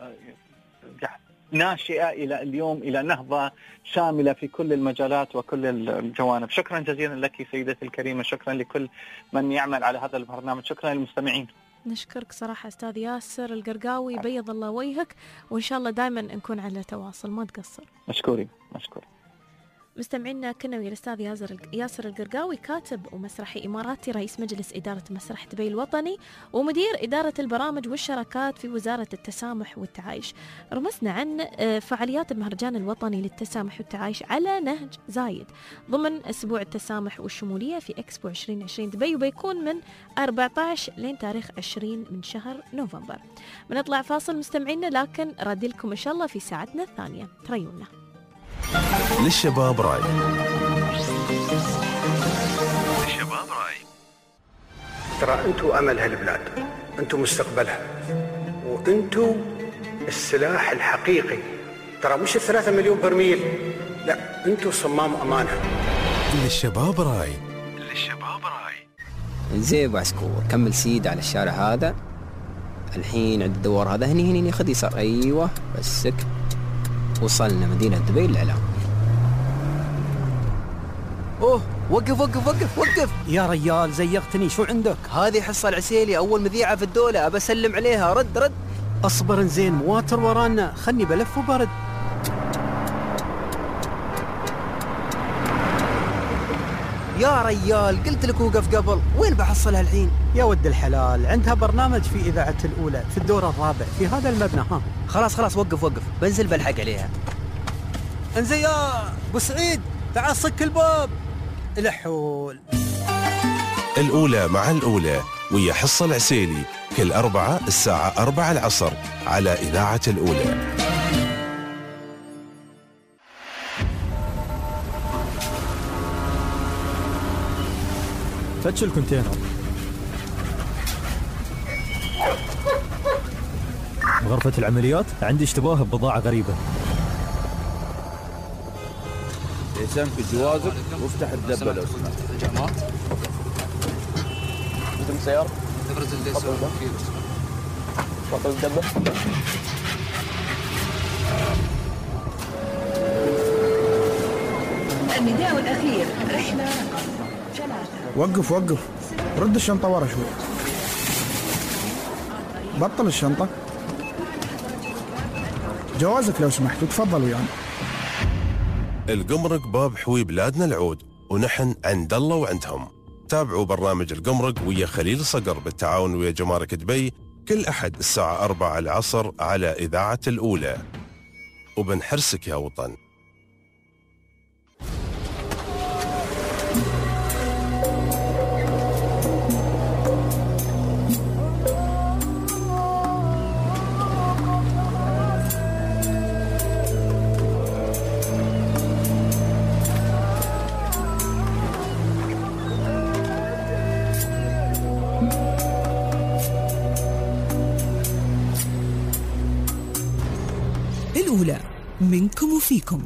ناشئة إلى اليوم إلى نهضة شاملة في كل المجالات وكل الجوانب. شكرا جزيلا لك سيدتي الكريمة، شكرا لكل من يعمل على هذا البرنامج، شكرا للمستمعين. نشكرك صراحة أستاذ ياسر القرقاوي، بيض الله وجهك، وإن شاء الله دائما نكون على تواصل، ما تقصر. مشكور. مستمعينا كنا ويا الأستاذ ياسر القرقاوي، كاتب ومسرحي إماراتي، رئيس مجلس إدارة مسرح دبي الوطني، ومدير إدارة البرامج والشراكات في وزارة التسامح والتعايش. رمزنا عن فعاليات المهرجان الوطني للتسامح والتعايش على نهج زايد ضمن أسبوع التسامح والشمولية في إكسبو 2020 دبي، وبيكون من 14 لين تاريخ 20 من شهر نوفمبر. بنطلع فاصل مستمعينا، لكن رادي لكم إن شاء الله في ساعتنا الثانية. تريونا للشباب راي. ترى أنتوا أمل هالبلاد، أنتوا مستقبلها، وأنتوا السلاح الحقيقي. ترى مش 3 مليون برميل، لا، أنتوا صمام أمانها. للشباب راي. زين ابو عسكور، كمل سيد على الشارع هذا، الحين عند الدوار هذا، هني خذ يسار، ايوه بسك، وصلنا مدينة دبي للإعلام. اوه وقف يا ريال، زيغتني، شو عندك؟ هذه حصة العسيلي، أول مذيعة في الدولة، أبى أسلم عليها. رد أصبر زين، مواتر ورانا، خلني بلف وبرد. يا ريال قلت لك وقف قبل، وين بحصلها الحين؟ يا ود الحلال، عندها برنامج في إذاعة الأولى في الدور الرابع في هذا المبنى. ها خلاص وقف، بنزل بلحق عليها. انزين يا ابو سعيد، تعال صك الباب. الحول الأولى مع الأولى ويا حصة العسيلي كل أربعة الساعة 4 العصر على إذاعة الأولى. فتش الكونتينر. غرفة العمليات، عندي اشتباه ببضاعة غريبة. يسام في جوازك وافتح الدبة لو سمحت. تمام. قدم السيارة. تبرز اللي يسوي فيه. فضل الدبة. النداء الأخير، رحلة رقم 3. وقف، رد الشنطة ورا شوي. بطل الشنطة. جوازك لو سمحت، وتفضل ويانا. القمرق باب حوي بلادنا العود، ونحن عند الله وعندهم. تابعوا برنامج القمرق ويا خليل صقر بالتعاون ويا جمارك دبي كل أحد الساعة 4 العصر على إذاعة الأولى. وبنحرسك يا وطن. الأولى منكم وفيكم.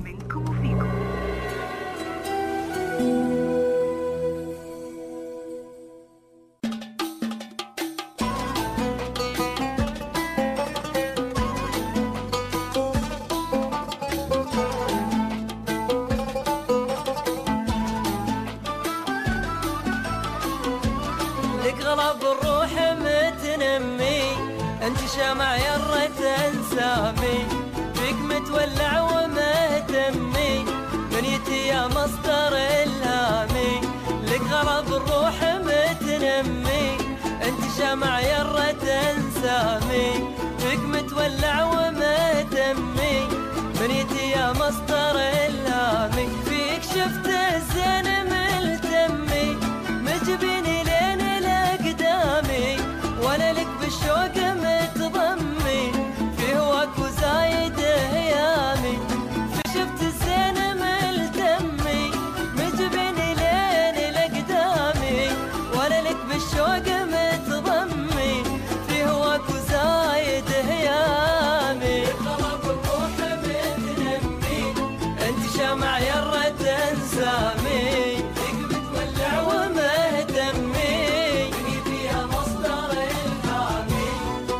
لك غلب الروح متنمي، انت شمع يرة انسامي، فيك متولع ومهتمي، دنيتي يا مصدر الهامي. لك غلب الروح متنمي، انت شمع يرة انسامي، فيك متولع ومهتمي، دنيتي يا مصدر الهامي. فيك شفت الزين ملتمي، مجبيني لين لقدامي، وانا لك بالشوق متضمي، في هواك وزايد هيامي. في شفت الزين ملتمي، مجبيني لين لقدامي، وانا لك بالشوق متضمي، في هواك وزايد هيامي. طلب الروح متنمي، انت شمع يرة انسامي، فيك بتولع ومهتمي، دنيتي يا مصدر الهامي.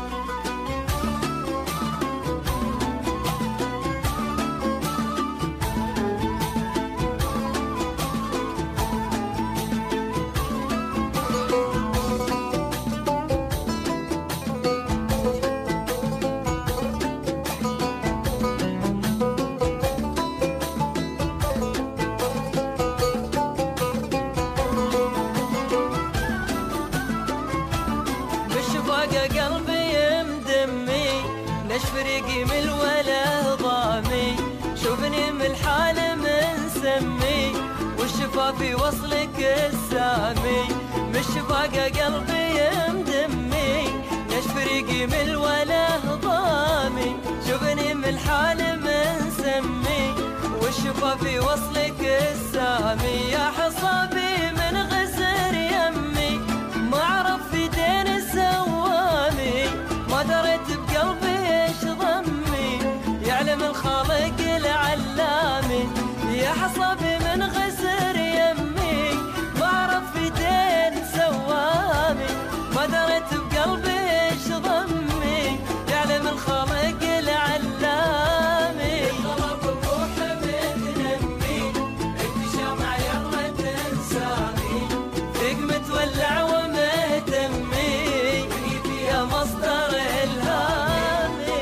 بالشفاقة قلبي مدمي، نشف ريقي من الولا ضامي، شوفني من الحال منسمي، والشفا في وصلك السامي. بالشفاقة قلبي مدمي، نشف ريقي من الولا ضامي، شوفني من الحال منسمي، والشفا في وصلك السامي. يا حصابي من غزر يمي، ما عرف في دين السوامي، ما دريت بقلبي ايش ضمي، يعلم الخالق العلامي. يا حصابي من غزر يمي، ما عرف في دين سوامي، ما دريت بقلبي ايش ضمي، يعلم الخالق العلامي. طلب الروح متنمي، انت شمع يرة انسامي، فيك متولع ومهتمي، دنيتي يا مصدر الهامي.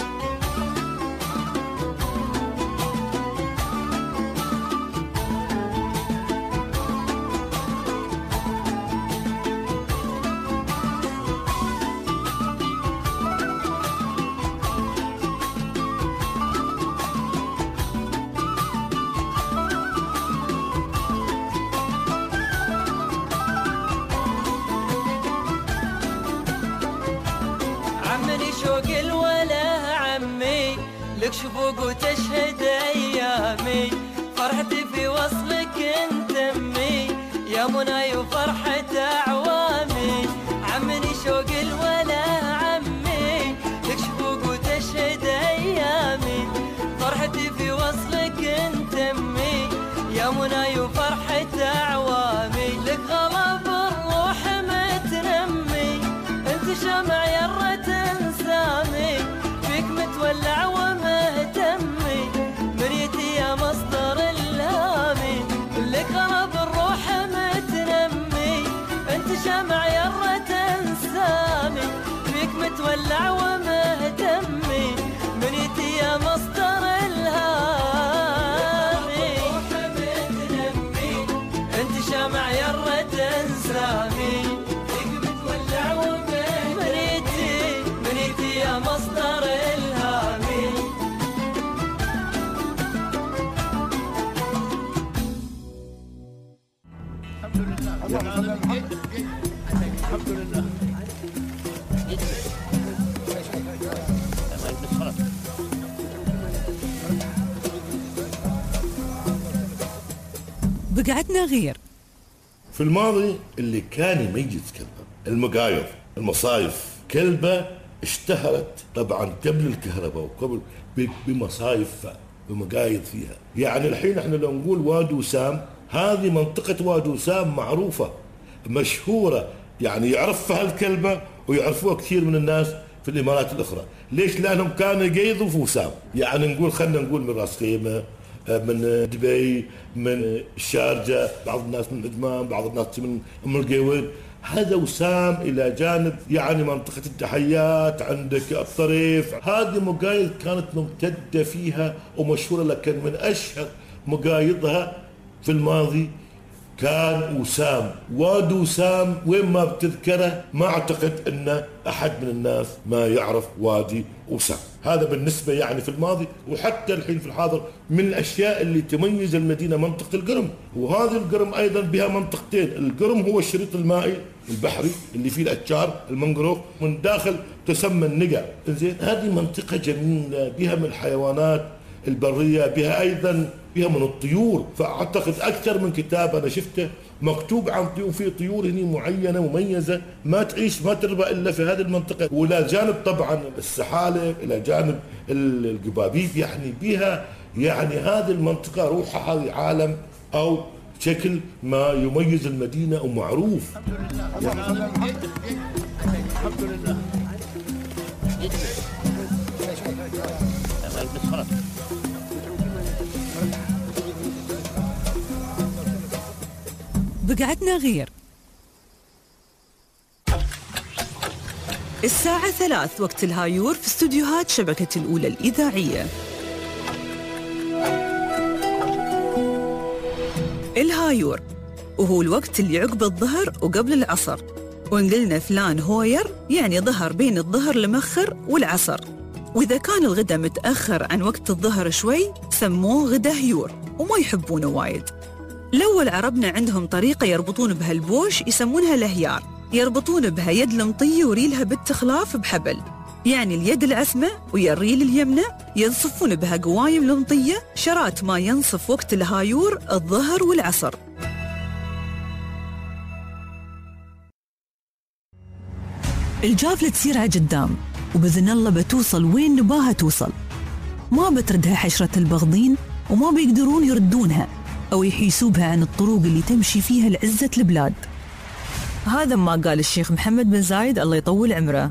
عمني شوق الولا عمي، لك شفوق وتشهد ايامي، فرحتي في وصلك انتمي، يا مناي وفرحة اعوامي. عمني شوق الولا عمي، لك شفوق وتشهد ايامي، فرحتي في وصلك انتمي، يا مناي وفرحة اعوامي. لك غلب الروح متنمي، انت شمع يرة انسامي، فيك متولع ومهتمي، مريتي يا مصدر الهامي. لك غلب الروح متنمي، انت شمع يرة انسامي، فيك متولع ومهتمي، مريتي يا مصدر الهامي. بقعدنا غير. في الماضي اللي كان يميز كلبه المقايض، المصايف. كلبه اشتهرت طبعا قبل الكهرباء وقبل بمصايف بمقايض فيها. يعني الحين احنا لو نقول وادي وسام، هذه منطقة وادي وسام معروفة مشهورة، يعني يعرفها الكلبة ويعرفوها كثير من الناس في الإمارات الأخرى. ليش؟ لأنهم كانوا يقيضوا في وسام. يعني نقول خلنا نقول من راس خيمة، من دبي، من الشارجة، بعض الناس من عجمان، بعض الناس من أم القويد. هذا وسام إلى جانب يعني منطقة الدحيات، عندك الطريف. هذه مقايض كانت ممتدة فيها ومشهورة، لكن من أشهر مقايضها في الماضي كان وسام. وادي وسام وين ما بتذكره ما أعتقد أن أحد من الناس ما يعرف وادي وسام. هذا بالنسبة يعني في الماضي، وحتى الحين في الحاضر من الأشياء اللي تميز المدينة منطقة القرم. وهذه القرم أيضا بها منطقتين. القرم هو الشريط المائي البحري اللي فيه الأشجار المنغروف، من داخل تسمى النقع. إنزين، هذه منطقة جميلة بها من الحيوانات البرية، بها أيضا بها من الطيور. فأعتقد أكثر من كتاب أنا شفته مكتوب عن طيور، في طيور هنا معينة مميزة ما تعيش ما تربى إلا في هذه المنطقة. وإلى جانب طبعا السحالب، إلى جانب القبابيب، يعني بها يعني هذه المنطقة روحها هذه عالم أو شكل ما يميز المدينة ومعروف. الحمد لله. بقعدنا غير. الساعة 3 وقت الهايور في استوديوهات شبكة الأولى الإذاعية. الهايور وهو الوقت اللي عقب الظهر وقبل العصر، وإن قلنا فلان هوير يعني ظهر بين الظهر لمخر والعصر. وإذا كان الغدا متأخر عن وقت الظهر شوي سموه غدا هيور وما يحبونه وايد. الأول عربنا عندهم طريقة يربطون بها البوش يسمونها الهيار، يربطون بها يد المطية وريلها بالتخلاف بحبل، يعني اليد العسمة ويا الريل اليمنى ينصفون بها قوايم المطية شرات ما ينصف وقت الهايور الظهر والعصر. الجافلة تسيرها قدام وبإذن الله بتوصل وين نباها توصل. ما بتردها حشرة البغضين وما بيقدرون يردونها أو يحيسوبها عن الطرق اللي تمشي فيها لعزة البلاد. هذا ما قال الشيخ محمد بن زايد الله يطول عمره.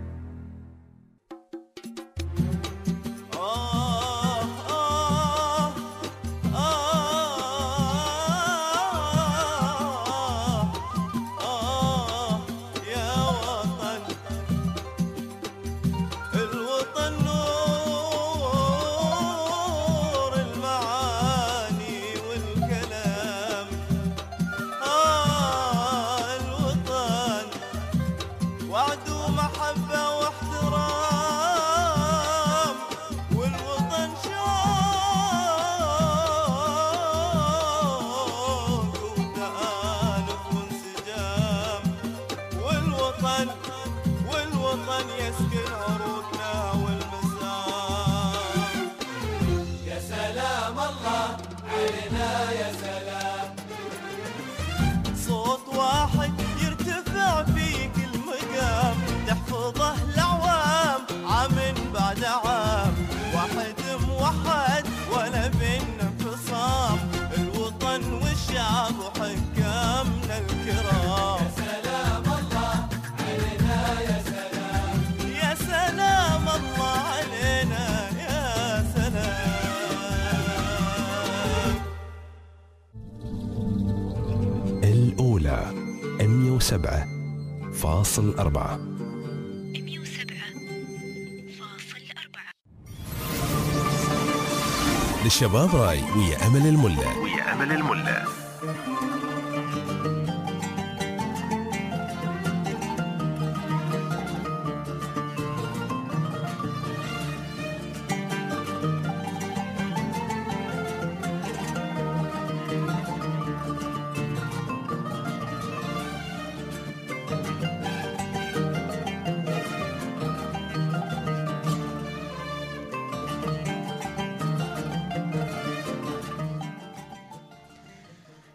الأولى 107.4 للشباب راي ويا أمل الملا.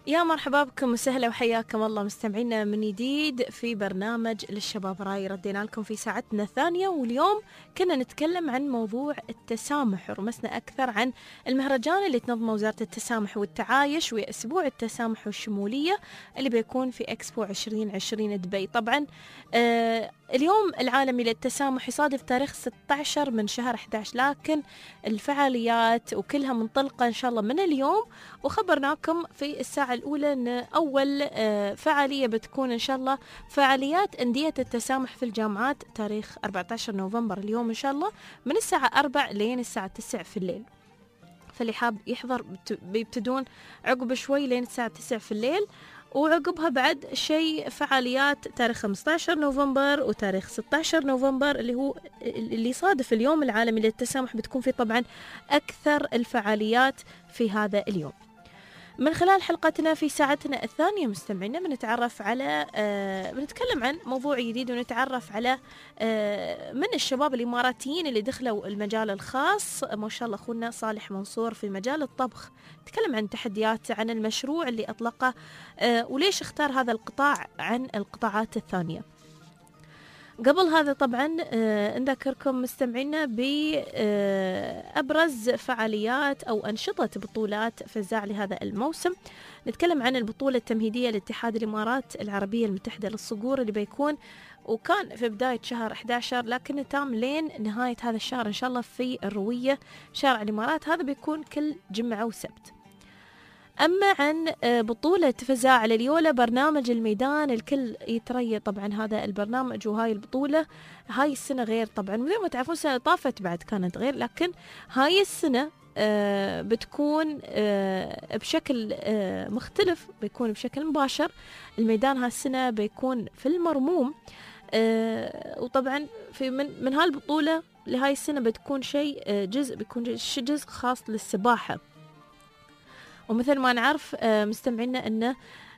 يا مرحبا بكم وسهلا وحياكم الله مستمعينا من جديد في برنامج للشباب راي. ردينا لكم في ساعتنا الثانية، واليوم كنا نتكلم عن موضوع التسامح، ورمسنا أكثر عن المهرجان اللي تنظمه وزارة التسامح والتعايش وأسبوع التسامح والشمولية اللي بيكون في إكسبو 2020 دبي. طبعا اليوم العالمي للتسامح يصادف تاريخ 16 من شهر 11، لكن الفعاليات وكلها منطلقة إن شاء الله من اليوم. وخبرناكم في الساعة الأولى أن أول فعالية بتكون إن شاء الله فعاليات أندية التسامح في الجامعات تاريخ 14 نوفمبر اليوم إن شاء الله من الساعة 4 لين الساعة 9 في الليل. فاللي حاب يحضر بيبتدون عقب شوي لين الساعة 9 في الليل، وعقبها بعد شيء فعاليات تاريخ 15 نوفمبر وتاريخ 16 نوفمبر اللي صادف اليوم العالمي للتسامح. بتكون في طبعا أكثر الفعاليات في هذا اليوم. من خلال حلقتنا في ساعتنا الثانية مستمعينا بنتعرف على بنتكلم عن موضوع جديد، ونتعرف على من الشباب الإماراتيين اللي دخلوا المجال الخاص. ما شاء الله أخونا صالح منصور في مجال الطبخ، نتكلم عن تحديات، عن المشروع اللي أطلقه وليش اختار هذا القطاع عن القطاعات الثانية. قبل هذا طبعا نذكركم مستمعينا بأبرز فعاليات أو أنشطة بطولات فزاع لهذا الموسم. نتكلم عن البطولة التمهيدية لاتحاد الإمارات العربية المتحدة للصقور اللي بيكون وكان في بداية شهر 11، لكن تام لين نهاية هذا الشهر إن شاء الله في الروية شارع الإمارات. هذا بيكون كل جمعة وسبت. أما عن بطولة فزاع لليولا برنامج الميدان، الكل يتريى طبعا هذا البرنامج وهاي البطولة. هاي السنة غير طبعا، وزي ما تعرفون السنة طافت بعد كانت غير، لكن هاي السنة بتكون بشكل مختلف، بيكون بشكل مباشر. الميدان هالسنة بيكون في المرموم، وطبعا في من هالبطولة لهاي السنة بتكون شيء جزء، بيكون جزء خاص للسباحة. ومثل ما نعرف مستمعينا أن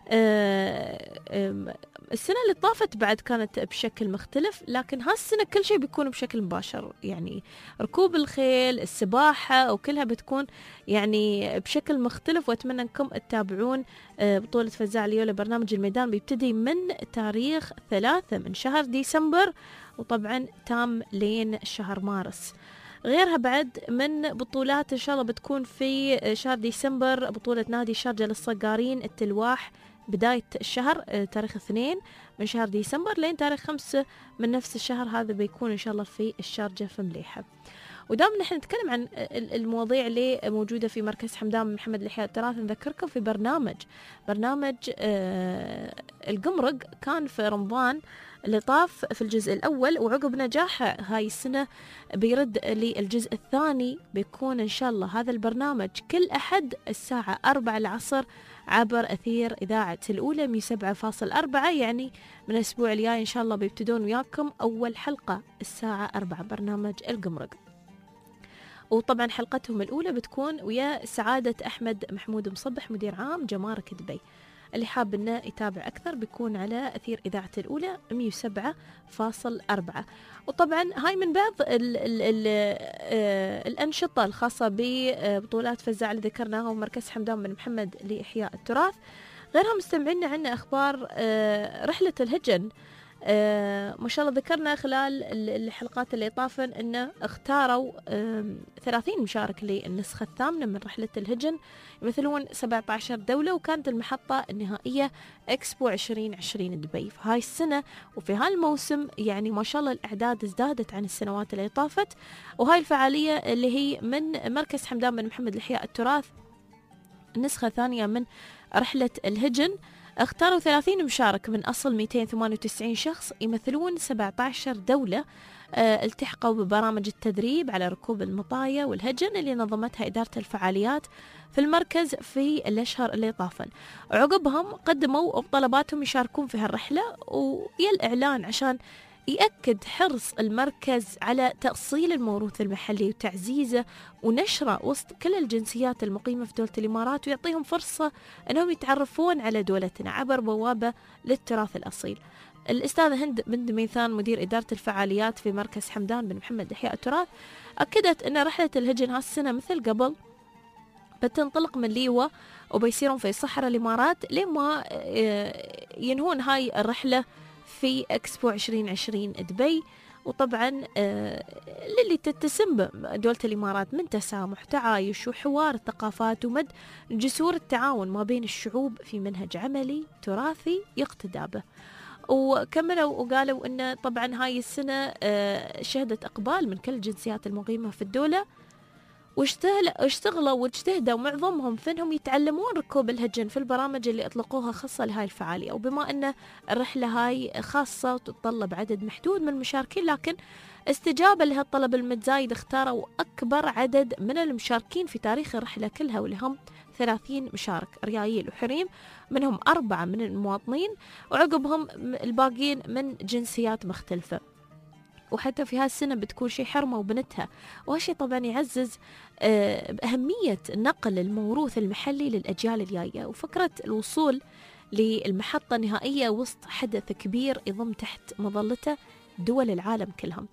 السنة اللي طافت بعد كانت بشكل مختلف، لكن هالسنة كل شيء بيكون بشكل مباشر، يعني ركوب الخيل، السباحة وكلها بتكون يعني بشكل مختلف. وأتمنى أنكم تتابعون بطولة فزاع اليولا. برنامج الميدان بيبتدي من تاريخ 3 من شهر ديسمبر، وطبعا تام لين شهر مارس. غيرها بعد من بطولات إن شاء الله بتكون في شهر ديسمبر بطولة نادي شارجة للصقارين التلواح بداية الشهر تاريخ 2 من شهر ديسمبر لين تاريخ 5 من نفس الشهر. هذا بيكون إن شاء الله في الشارجة في مليحة. ودام نحن نتكلم عن المواضيع اللي موجودة في مركز حمدان بن محمد لإحياء التراث، نذكركم في برنامج القمرق كان في رمضان اللي طاف في الجزء الأول، وعقب نجاحه هاي السنة بيرد للجزء الثاني. بيكون إن شاء الله هذا البرنامج كل أحد الساعة 4 العصر عبر أثير إذاعة الأولى 107.4، يعني من الأسبوع الجاي إن شاء الله بيبتدون وياكم أول حلقة الساعة 4 برنامج القمرق. وطبعا حلقتهم الأولى بتكون ويا سعادة أحمد محمود مصبح مدير عام جمارك دبي. اللي حاب انه يتابع اكثر بيكون على اثير اذاعه الاولى 107.4. وطبعا هاي من بعض الانشطه الخاصه ببطولات فزاع اللي ذكرناها ومركز حمدان بن محمد لاحياء التراث. غيرها مستمعينا عندنا اخبار رحله الهجن. ما شاء الله ذكرنا خلال الحلقات اللي طافن انه اختاروا 30 مشارك للنسخة الثامنة من رحلة الهجن يمثلون 17 دولة، وكانت المحطة النهائية إكسبو 2020 دبي. في هاي السنة وفي هاي الموسم يعني ما شاء الله الأعداد ازدادت عن السنوات اللي طافت. وهاي الفعالية اللي هي من مركز حمدان بن محمد لإحياء التراث النسخة الثانية من رحلة الهجن، اختاروا 30 مشارك من أصل 298 شخص يمثلون 17 دولة. التحقوا ببرامج التدريب على ركوب المطايا والهجن اللي نظمتها إدارة الفعاليات في المركز في الأشهر اللي طافن. عقبهم قدموا بطلباتهم يشاركون في هالرحلة ويا الإعلان عشان يأكد حرص المركز على تأصيل الموروث المحلي وتعزيزه ونشره وسط كل الجنسيات المقيمة في دولة الإمارات، ويعطيهم فرصة أنهم يتعرفون على دولتنا عبر بوابة للتراث الأصيل. الأستاذة هند بن ميثان مدير إدارة الفعاليات في مركز حمدان بن محمد لإحياء التراث أكدت أن رحلة الهجن هالسنة مثل قبل بتنطلق من ليوة وبيصيرون في صحراء الإمارات لما ينهون هاي الرحلة في إكسبو 2020 دبي. وطبعا للي تتسم دولة الإمارات من تسامح تعايش وحوار الثقافات ومد جسور التعاون ما بين الشعوب في منهج عملي تراثي يقتدى به. وكملوا وقالوا أن طبعا هاي السنة شهدت إقبال من كل الجنسيات المقيمة في الدولة، واشتغلوا واجتهدوا معظمهم في أنهم يتعلمون ركوب الهجن في البرامج اللي أطلقوها خاصة لهاي الفعالية. وبما أن الرحلة هاي خاصة وتتطلب عدد محدود من المشاركين، لكن استجابة لهالطلب المتزايد اختاروا أكبر عدد من المشاركين في تاريخ الرحلة كلها، واللي هم 30 مشارك ريايل وحريم، منهم 4 من المواطنين وعقبهم الباقيين من جنسيات مختلفة. وحتى في هالسنة بتكون شيء حرمة وبنتها، وهالشيء طبعا يعزز بأهمية نقل الموروث المحلي للأجيال الجاية، وفكرة الوصول للمحطة النهائية وسط حدث كبير يضم تحت مظلته دول العالم كلهم.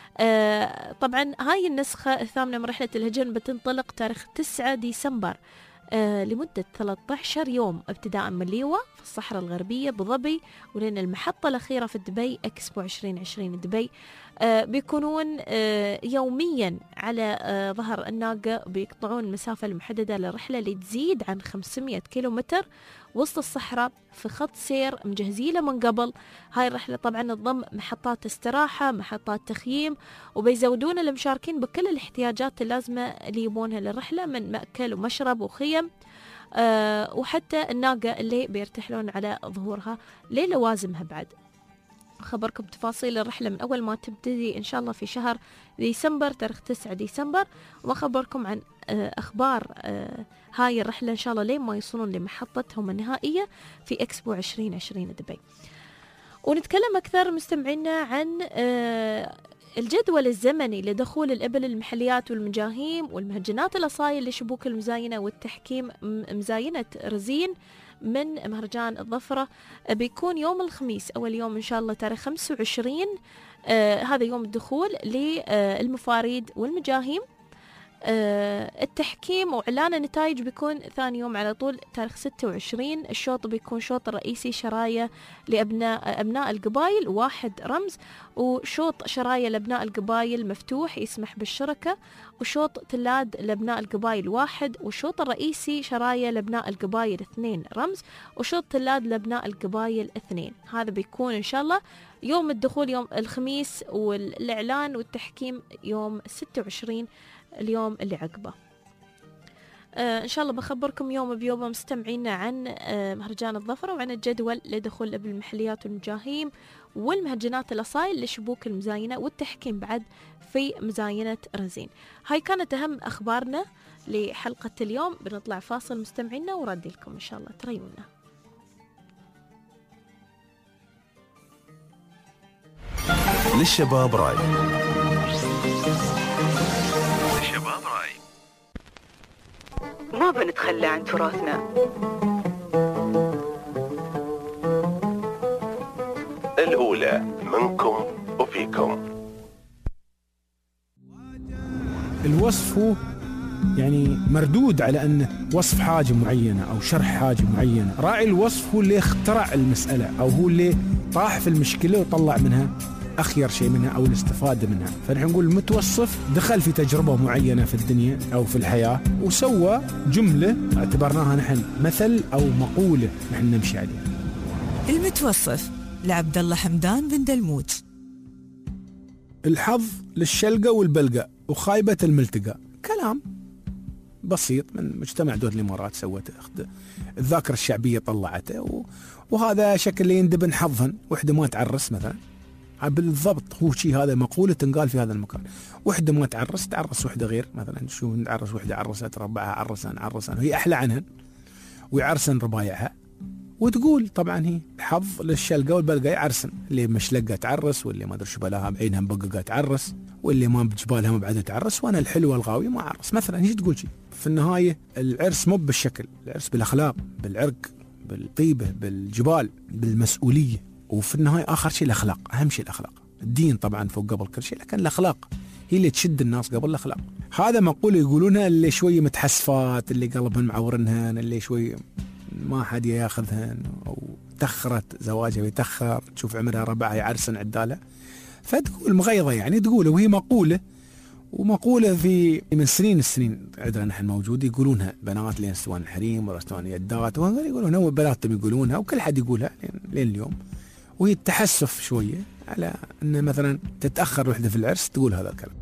طبعا هاي النسخة الثامنة من رحلة الهجن بتنطلق تاريخ 9 ديسمبر لمدة 13 يوم ابتداء من ليوة في الصحراء الغربية بظبي، ولين المحطة الأخيرة في دبي إكسبو 2020 دبي. بيكونون يوميا على ظهر الناقة، بيقطعون المسافة المحددة للرحلة اللي تزيد عن 500 كيلومتر وسط الصحراء في خط سير مجهزينه من قبل. هاي الرحلة طبعا تضم محطات استراحة، محطات تخييم، وبيزودون المشاركين بكل الاحتياجات اللازمة اللي يبونها للرحلة من مأكل ومشرب وخيم، وحتى الناقة اللي بيرتحلون على ظهورها للوازمها. بعد خبركم تفاصيل الرحلة من أول ما تبتدي إن شاء الله في شهر ديسمبر تاريخ 9 ديسمبر، وخبركم عن أخبار هاي الرحلة إن شاء الله لين ما يوصلون لمحطتهم النهائية في إكسبو 2020 دبي. ونتكلم أكثر مستمعينا عن الجدول الزمني لدخول الإبل المحليات والمجاهيم والمهجنات الأصايل لشبوك المزاينة والتحكيم مزاينة رزين من مهرجان الظفرة. بيكون يوم الخميس أول يوم إن شاء الله تاريخ 25 هذا يوم الدخول للمفاريد والمجاهيم. التحكيم وإعلان النتائج بيكون ثاني يوم على طول تاريخ 26. الشوط بيكون شوط رئيسي شراية لأبناء القبائل 1 رمز، وشوط شراية لأبناء القبائل مفتوح يسمح بالشركة، وشوط تلاد لأبناء القبائل 1، والشوط الرئيسي شراية لأبناء القبائل 2 رمز، وشوط تلاد لأبناء القبائل 2. هذا بيكون إن شاء الله يوم الدخول يوم الخميس، والإعلان والتحكيم يوم 26 اليوم اللي عقبه. إن شاء الله بخبركم يوم بيوم مستمعين عن مهرجان الظفرة وعن الجدول لدخول الإبل المحليات والمجاهيم والمهجنات الأصايل لشبوك المزاينة والتحكيم بعد في مزاينة رزين. هاي كانت أهم أخبارنا لحلقة اليوم. بنطلع فاصل مستمعينا وردي لكم إن شاء الله تريونا. للشباب راي. للشباب راي. ما بنتخلى عن تراثنا. الأولى منكم وفيكم. الوصف هو يعني مردود على أنه وصف حاجة معينة أو شرح حاجة معينة. راعي الوصف هو اللي اخترع المسألة أو هو اللي طاح في المشكلة وطلع منها أخير شيء منها أو الاستفادة منها. فنحن نقول المتوصف دخل في تجربة معينة في الدنيا أو في الحياة وسوى جملة اعتبرناها نحن مثل أو مقولة نحن نمشي عليها. المتوصف لعبد الله حمدان بن دلموج. الحظ للشلقة والبلقة وخايبة الملتقى. كلام بسيط من مجتمع دول الإمارات سوته، الذاكرة الشعبية طلعته، وهذا شكل يندبن حظا. وحدة ما تعرس مثلا بالضبط هو شيء، هذا مقولة تنقال في هذا المكان. وحدة ما تعرس وحدة غير مثلا، شو نعرس وحدة عرست ربعها عرسان وهي أحلى عنهن ويعرسن ربايعها، وتقول طبعا هي الحظ للشلقة والبلقة يعرسن، اللي مشلقة تعرس واللي ما أدري شو بلاها بعينها مبققة تعرس واللي ما بجبالها مبعدة تعرس، وأنا الحلوة الغاوية ما أعرس مثلا. هي تقول شيء في النهاية العرس مو بالشكل، العرس بالأخلاق، بالعرق، بالطيبة، بالجبال، بالمسؤولية، وفي النهاية آخر شيء الأخلاق. أهم شيء الأخلاق. الدين طبعا فوق قبل كل شيء، لكن الأخلاق هي اللي تشد الناس قبل الأخلاق. هذا مقولة يقولونها اللي شوي متحسفات، اللي قلبهن معورنهن، اللي شوي ما حد ياخذهن، أو تخرت زواجها بيتأخر، تشوف عمرها ربعها يعرسن عدالة، فتقول مغيظة يعني تقوله. وهي مقولة، ومقولة في من السنين عندنا نحن موجود يقولونها بنات لين استوان الحريم ورستوان يدات، يقولونها وبناتهم يقولونها وكل حد يقولها لين اليوم. وهي التحسف شوية على أن مثلا تتأخر وحدة في العرس تقول هذا الكلام.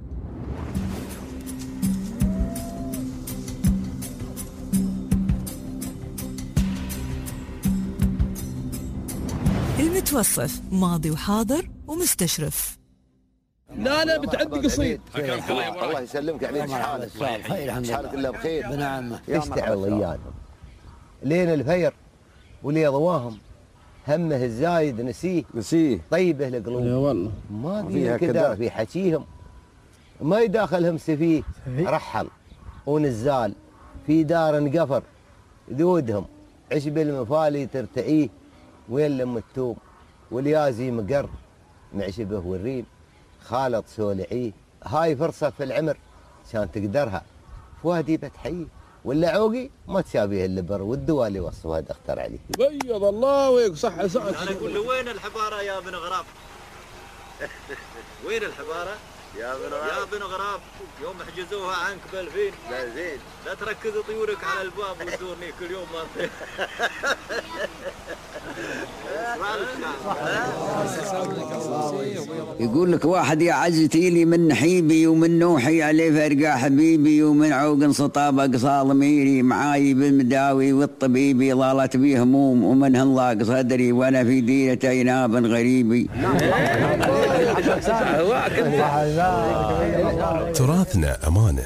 المتوصف ماضي وحاضر ومستشرف. لا بتعدي قصيد. الله يسلمك عليك. حالك الله بخير بنعمه. اشتعل اياهم لين الفير واللي ضواهم همه الزايد نسيه طيبه القلوب. يا والله ما فيها كذا في حكيهم، ما يداخلهم سفيه رحل ونزال في دار انقفر ذودهم عشب المفالي ترتعيه وين لما التوم واليازي مقر معشبه والريم خالط سولعيه. هاي فرصة في العمر عشان تقدرها فؤادي بتحييه، ولا عوقي ما تشابيه اللبر والدواء اللي وصفها دختر عليه. بيض الله ويك صح. انا اقول له وين الحبارة يا ابن غراب؟ وين الحبارة يا ابن غراب؟ يوم حجزوها عنك بالفين. لا زين لا تركز طيورك على الباب وتزورني كل يوم ما يقول لك واحد يا عزتي لي من نحيبي ومن نوحي عليه فرقة حبيبي ومن عوق صطابق صالميري معاي بالمداوي والطبيبي ضالت بي هموم ومن هنلاق صدري وانا في ديرة عناب غريبي. تراثنا أمانة.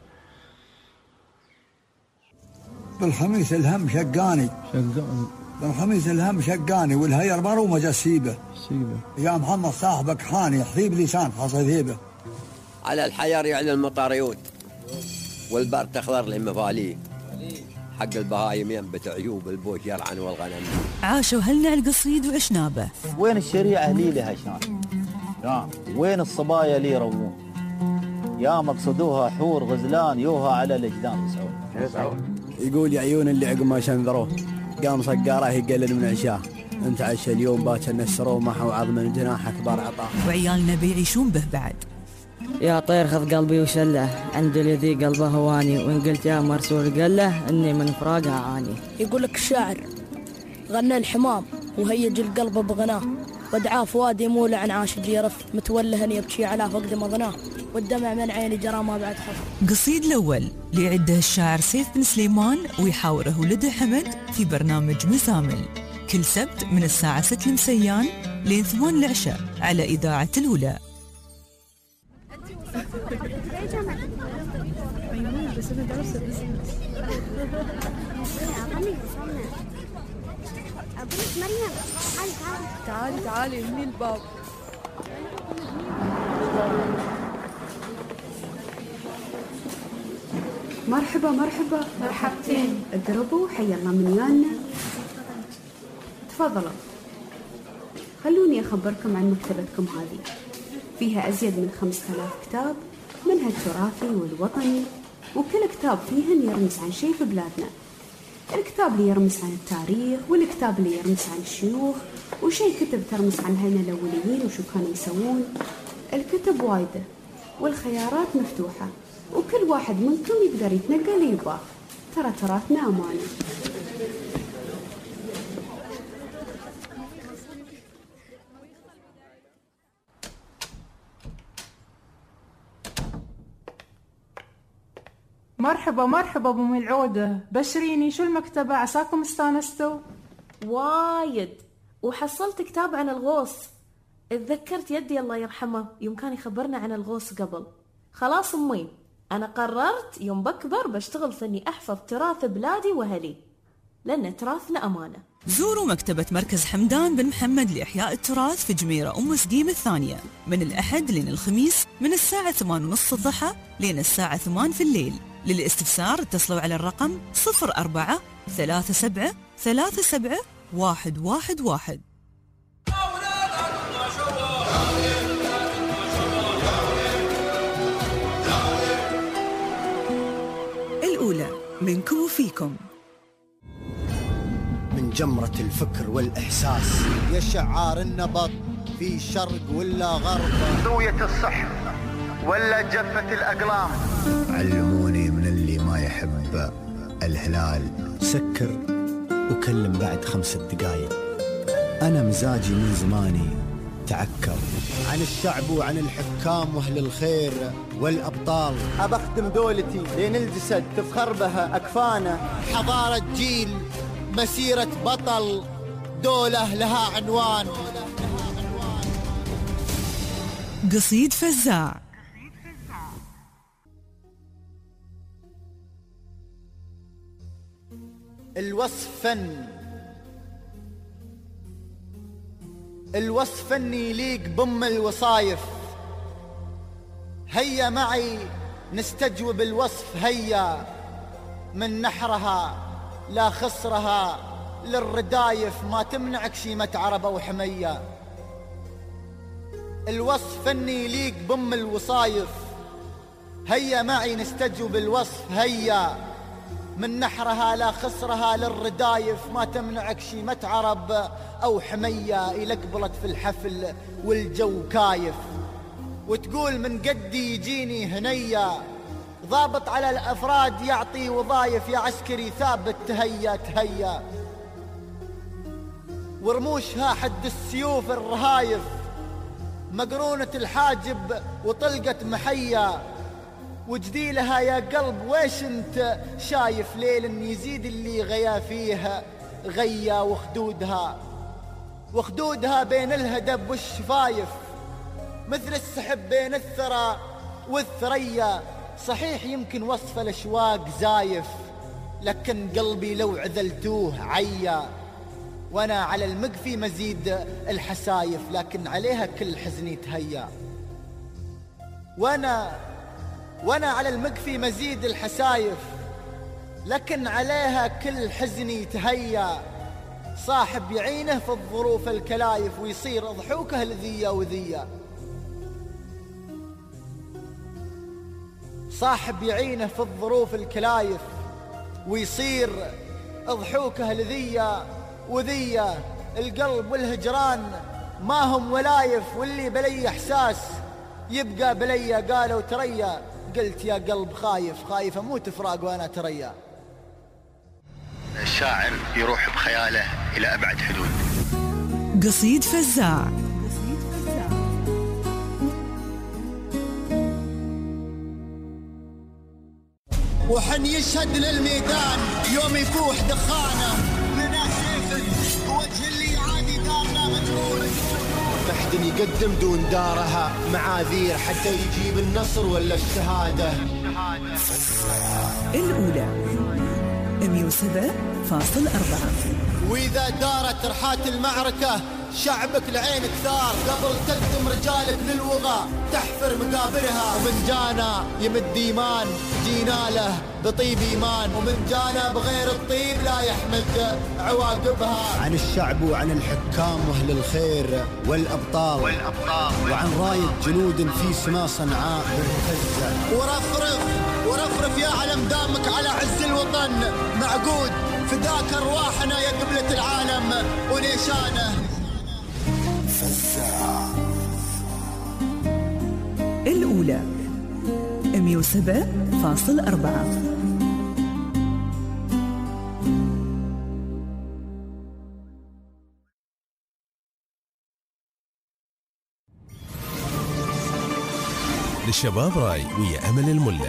بالخميس الهم شقاني بالخميس الهم شقاني والهير مرو مجسيبه يا محمد صاحبك حاني حبيب لسان حصل هيبه. على الحجر يعني المطاريون والبر تخضر للمفاليه حق البهايم ينبت عيوب البوش يرعن والغنم. عاشوا هلنا القصيد وعشنابه. وين الشريعه لي لها شان؟ وين الصبايا لي روون؟ يا مقصدوها حور غزلان يوها على الاجدام يسعون. يقول يا عيون اللي عقب ما شنذروه قام صقاره يقلل من عشاه، انت عشا اليوم باكر نسروه محو عظم الجناح اكبر عطاه. وعيالنا بيعيشون به بعد. يا طير خذ قلبي وشله عند الذي قلبه هواني، وان قلت يا مرسول قله اني من فراقها عاني. يقول لك الشاعر غنى الحمام وهيج القلب بغناه، ودعاه فؤادي مولع عن عاشق يرف متولها يبكي على فقد مضناه، والدمع من عيني جرى ما بعد خف. قصيد الأول ليعده الشاعر سيف بن سليمان ويحاوره ولده حمد في برنامج مزامل كل سبت من الساعة 6 المسيان لين 8 العشاء على إذاعة الأولى. تعالي هني الباب. مرحبا مرحبتين. اقربوا حي الله من يالنا. تفضلوا. خلوني أخبركم عن مكتبتكم هذه، فيها أزيد من 5000 كتاب، منها التراثي والوطني، وكل كتاب فيهن يرمز عن شيء في بلادنا. الكتاب اللي يرمز عن التاريخ، والكتاب اللي يرمز عن الشيوخ، وشيء كتب ترمز عن هلنا الأوليين وشو كانوا يسوون. الكتب وايدة والخيارات مفتوحة، وكل واحد منكم يقدر يتنقل اللي يبغاه. ترى تراثنا أمانة. مرحبا ابو ملعوده، بشريني شو المكتبه، عساكم استانستوا؟ وايد. وحصلت كتاب عن الغوص. اتذكرت يدي الله يرحمه يوم كان يخبرنا عن الغوص قبل. خلاص امي، انا قررت يوم بكبر بشتغل في اني احفظ تراث بلادي واهلي، لان تراثنا امانه. زوروا مكتبة مركز حمدان بن محمد لإحياء التراث في جميرة أم سقيم الثانية من الأحد لين الخميس من الساعة 8:30 الضحى لين الساعة 8 في الليل. للاستفسار اتصلوا على الرقم 04 37 37 111. فيكم. من جمرة الفكر والإحساس يا شعار النبض في شرق ولا غرب، زوية الصح ولا جفة الأقلام. علموني من اللي ما يحب الهلال سكر وكلم بعد 5 دقايق. أنا مزاجي من زماني تعكر عن الشعب وعن الحكام وأهل الخير والأبطال. أبخدم دولتي لين الجسد تفخر بها أكفانه. حضارة جيل مسيرة بطل دولة لها عنوان. قصيد فزاع. الوصف فن، الوصف فني يليق بم الوصايف. هيا معي نستجوب الوصف، هيا من نحرها لا خسرها للردايف، ما تمنعك شيمة عربة وحمية. الوصف فني يليق بم الوصايف، هيا معي نستجوب الوصف، هيا من نحرها لا خسرها للردايف، ما تمنعك شيمة عرب أو حمية. إلى قبلت في الحفل والجو كايف، وتقول من قدي يجيني هنية. ضابط على الأفراد يعطي وظايف، يا عسكري ثابت تهيا تهيا. ورموشها حد السيوف الرهايف، مقرونة الحاجب وطلقت محية. وجديلها يا قلب ويش انت شايف، ليل يزيد اللي غيا فيها غيا. وخدودها بين الهدب والشفايف، مثل السحب بين الثرى والثريا. صحيح يمكن وصف الأشواق زايف، لكن قلبي لو عذلتوه عيا. وانا على المقفي مزيد الحسايف، لكن عليها كل حزني تهيا. وانا على المقفي مزيد الحسايف، لكن عليها كل حزني تهيا. صاحب يعينه في الظروف الكلايف، ويصير ضحوكه لذية وذية. صاحب يعينه في الظروف الكلايف، ويصير ضحوكه لذية وذية. القلب والهجران ما هم ولايف، واللي بلي إحساس يبقى بلي. قالوا تريا، قلت يا قلب خايف خايف أموت فراق وأنا تريا. الشاعر يروح بخياله إلى أبعد حدود. قصيد فزاع. وحن يشهد للميدان يوم يفوح دخانه، لنا سيف وجه اللي عادي دارنا مجنون. محد يقدم دون دارها معاذير حتى يجيب النصر ولا الشهادة. الأولى 107.4. وإذا دارت رحات المعركة شعبك لعينك ثار، قبل تقدم رجالك للوغى تحفر مقابرها. ومن جانا يمد إيمان جينا له بطيب إيمان، ومن جانا بغير الطيب لا يحمد عواقبها. عن الشعب وعن الحكام وأهل الخير والأبطال، وعن راية جنود في سما صنعاء مرتزة. ورفرف يا علم دامك على عز الوطن معقود، فداك أرواحنا يا قبلة العالم ونيشانه. الأولى 107.4. للشباب راي ويا أمل الملا.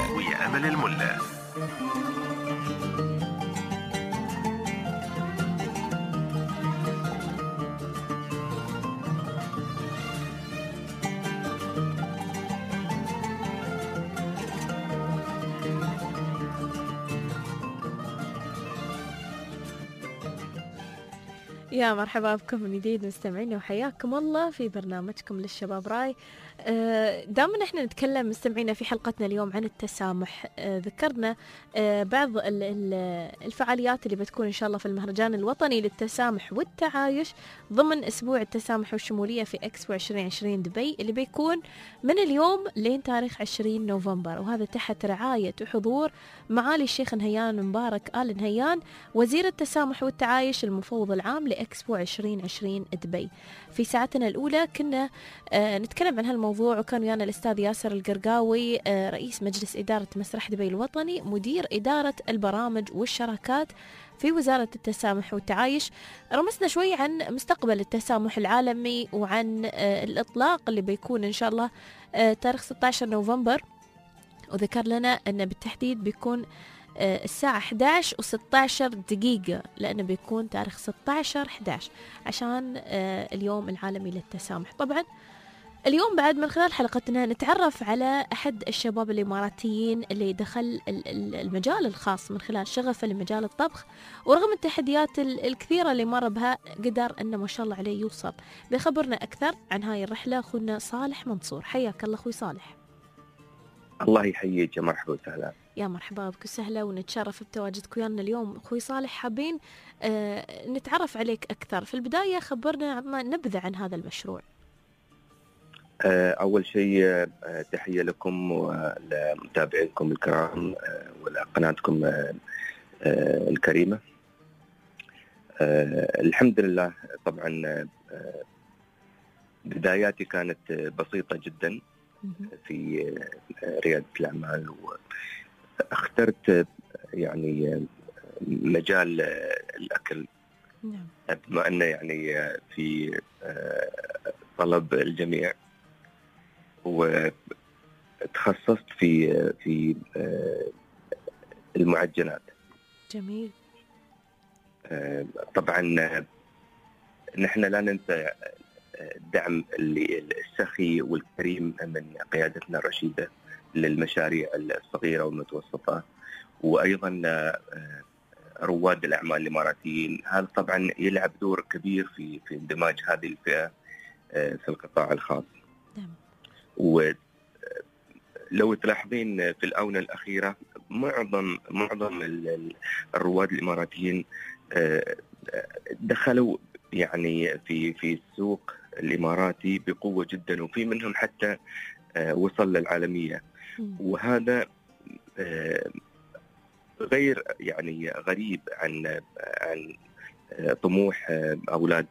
يا مرحبا بكم من جديد مستمعين، وحياكم الله في برنامجكم للشباب راي. دائما احنا نتكلم مستمعينا في حلقتنا اليوم عن التسامح. ذكرنا بعض الفعاليات اللي بتكون ان شاء الله في المهرجان الوطني للتسامح والتعايش ضمن اسبوع التسامح والشمولية في اكسبو 2020 دبي، اللي بيكون من اليوم لين تاريخ 20 نوفمبر، وهذا تحت رعاية وحضور معالي الشيخ نهيان مبارك آل نهيان وزير التسامح والتعايش المفوض العام لإكسبو 2020 دبي. في ساعتنا الأولى كنا نتكلم عن هالموضوع، وكان ويانا الأستاذ ياسر القرقاوي رئيس مجلس إدارة مسرح دبي الوطني، مدير إدارة البرامج والشراكات في وزارة التسامح والتعايش. رمسنا شوي عن مستقبل التسامح العالمي وعن الإطلاق اللي بيكون إن شاء الله تاريخ 16 نوفمبر، وذكر لنا أن بالتحديد بيكون الساعة 11:16 دقيقة، لأنه بيكون تاريخ 16/11 عشان اليوم العالمي للتسامح. طبعا اليوم بعد من خلال حلقتنا نتعرف على أحد الشباب الإماراتيين اللي دخل المجال الخاص من خلال شغفه لمجال الطبخ، ورغم التحديات الكثيرة اللي مر بها قدر أنه ما شاء الله عليه يوصل. بيخبرنا أكثر عن هاي الرحلة أخونا صالح منصور. حياك الله أخوي صالح. الله يحييك، يا مرحبا وسهلا. يا مرحبا بك وسهلا، ونتشرف بتواجدك ويانا اليوم أخوي صالح. حابين نتعرف عليك أكثر. في البداية خبرنا نبذة عن هذا المشروع. أول شيء تحية لكم ولمتابعينكم الكرام ولقناتكم الكريمة. الحمد لله. طبعا بداياتي كانت بسيطة جدا في ريادة الأعمال، واخترت يعني مجال الأكل بما أنه يعني في طلب الجميع، وتخصصت في المعجنات. جميل. طبعا نحن لا ننسى الدعم السخي والكريم من قيادتنا الرشيدة للمشاريع الصغيرة والمتوسطة، وأيضا رواد الأعمال الإماراتيين. هذا طبعا يلعب دور كبير في اندماج هذه الفئة في القطاع الخاص. ولو تلاحظين في الآونة الأخيرة معظم الرواد الإماراتيين دخلوا يعني في السوق الإماراتي بقوة جدا، وفي منهم حتى وصل للعالمية. وهذا غير يعني غريب عن طموح أولاد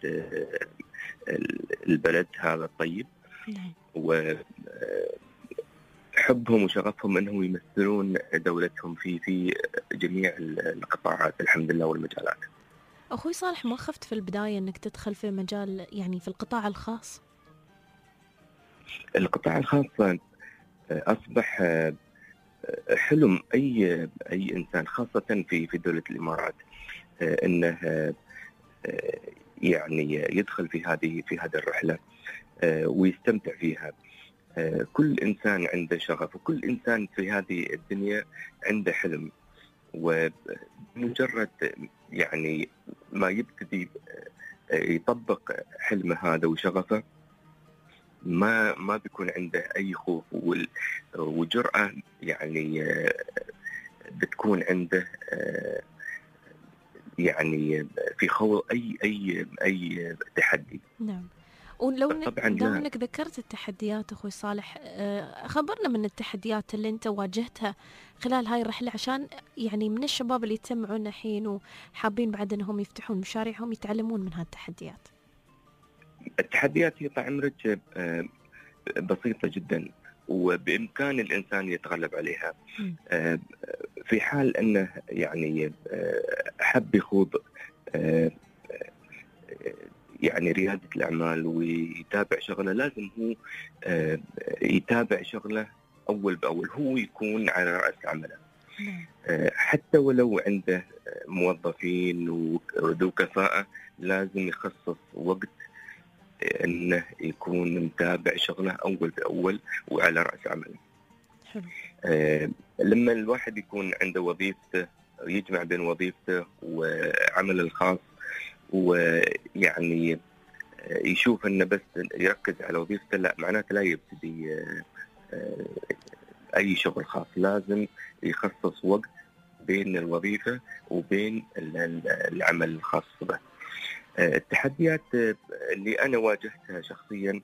البلد هذا الطيب، وحبهم وشغفهم أنهم يمثلون دولتهم في جميع القطاعات الحمد لله والمجالات. أخوي صالح، ما خفت في البداية أنك تدخل في مجال يعني في القطاع الخاص؟ القطاع الخاص أصبح حلم أي إنسان، خاصة في دولة الإمارات، أنه يعني يدخل في هذه الرحلة ويستمتع فيها. كل إنسان عنده شغف، وكل إنسان في هذه الدنيا عنده حلم، ومجرد يعني ما يبتدي يطبق حلمه هذا وشغفه ما بيكون عنده أي خوف، وجرأة يعني بتكون عنده يعني في خوض أي تحدي. نعم. ولو انك ذكرت التحديات اخوي صالح، خبرنا من التحديات اللي انت واجهتها خلال هاي الرحله، عشان يعني من الشباب اللي يتسمعون الحين وحابين بعد انهم يفتحون مشاريعهم يتعلمون من هالتحديات. التحديات هي طال عمرك بسيطه جدا، وبامكان الانسان يتغلب عليها في حال انه يعني حب يخوض يعني ريادة الأعمال ويتابع شغله. لازم هو يتابع شغله أول بأول، هو يكون على رأس عمله. حتى ولو عنده موظفين وذو كفاءة، لازم يخصص وقت أنه يكون متابع شغله أول بأول وعلى رأس عمله. لما الواحد يكون عنده وظيفته، يجمع بين وظيفته وعمله الخاص، ويعني يشوف انه بس يركز على وظيفته، لا معناته لا يبتدي اي شغل خاص. لازم يخصص وقت بين الوظيفة وبين العمل الخاص به. التحديات اللي أنا واجهتها شخصيا،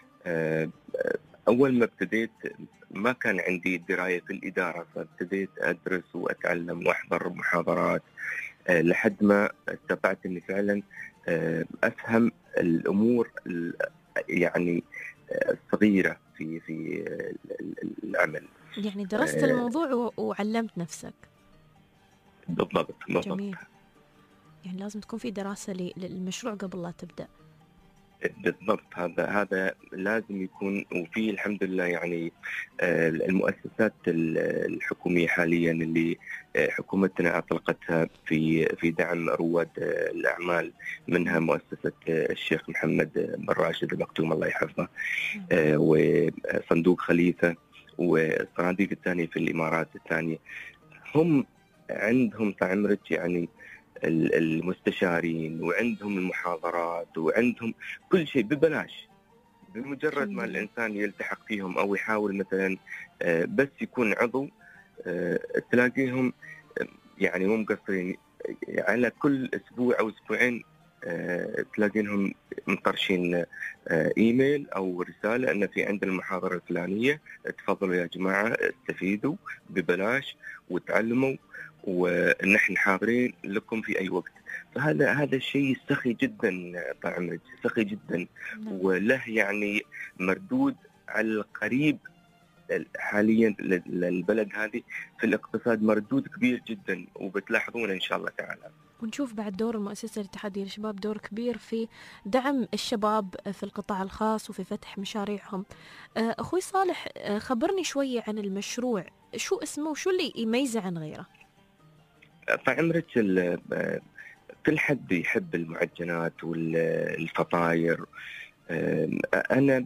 أول ما ابتديت ما كان عندي دراية في الإدارة، فابتديت أدرس وأتعلم وأحضر محاضرات لحد ما استطعت أني فعلا أفهم الأمور يعني الصغيرة في العمل. يعني درست الموضوع وعلمت نفسك. بالضبط. جميل. يعني لازم تكون في دراسة للمشروع قبل لا تبدأ. بالضبط، هذا لازم يكون. وفي الحمد لله يعني المؤسسات الحكومية حاليا اللي حكومتنا أطلقتها في دعم رواد الأعمال، منها مؤسسة الشيخ محمد بن راشد المكتوم الله يحفظه، وصندوق خليفة، والصناديق الثانية في الإمارات الثانية، هم عندهم تعمرج يعني المستشارين، وعندهم المحاضرات، وعندهم كل شيء ببلاش. بمجرد ما الإنسان يلتحق فيهم أو يحاول مثلا بس يكون عضو، تلاقيهم يعني مو مقصرين، على كل أسبوع أو أسبوعين تلاقينهم مطرشين إيميل أو رسالة أن في عندنا المحاضرة الفلانية، تفضلوا يا جماعة استفيدوا ببلاش وتعلموا، ونحن حاضرين لكم في أي وقت. فهذا الشيء سخي جدا، طعم سخي جدا، وله يعني مردود على القريب حاليا للبلد هذه في الاقتصاد، مردود كبير جدا، وبتلاحظون إن شاء الله تعالى. ونشوف بعد دور المؤسسة الاتحادية للشباب دور كبير في دعم الشباب في القطاع الخاص وفي فتح مشاريعهم. أخوي صالح، خبرني شوية عن المشروع، شو اسمه وشو اللي يميزه عن غيره؟ فعمرك كل حد يحب المعجنات والفطاير. أنا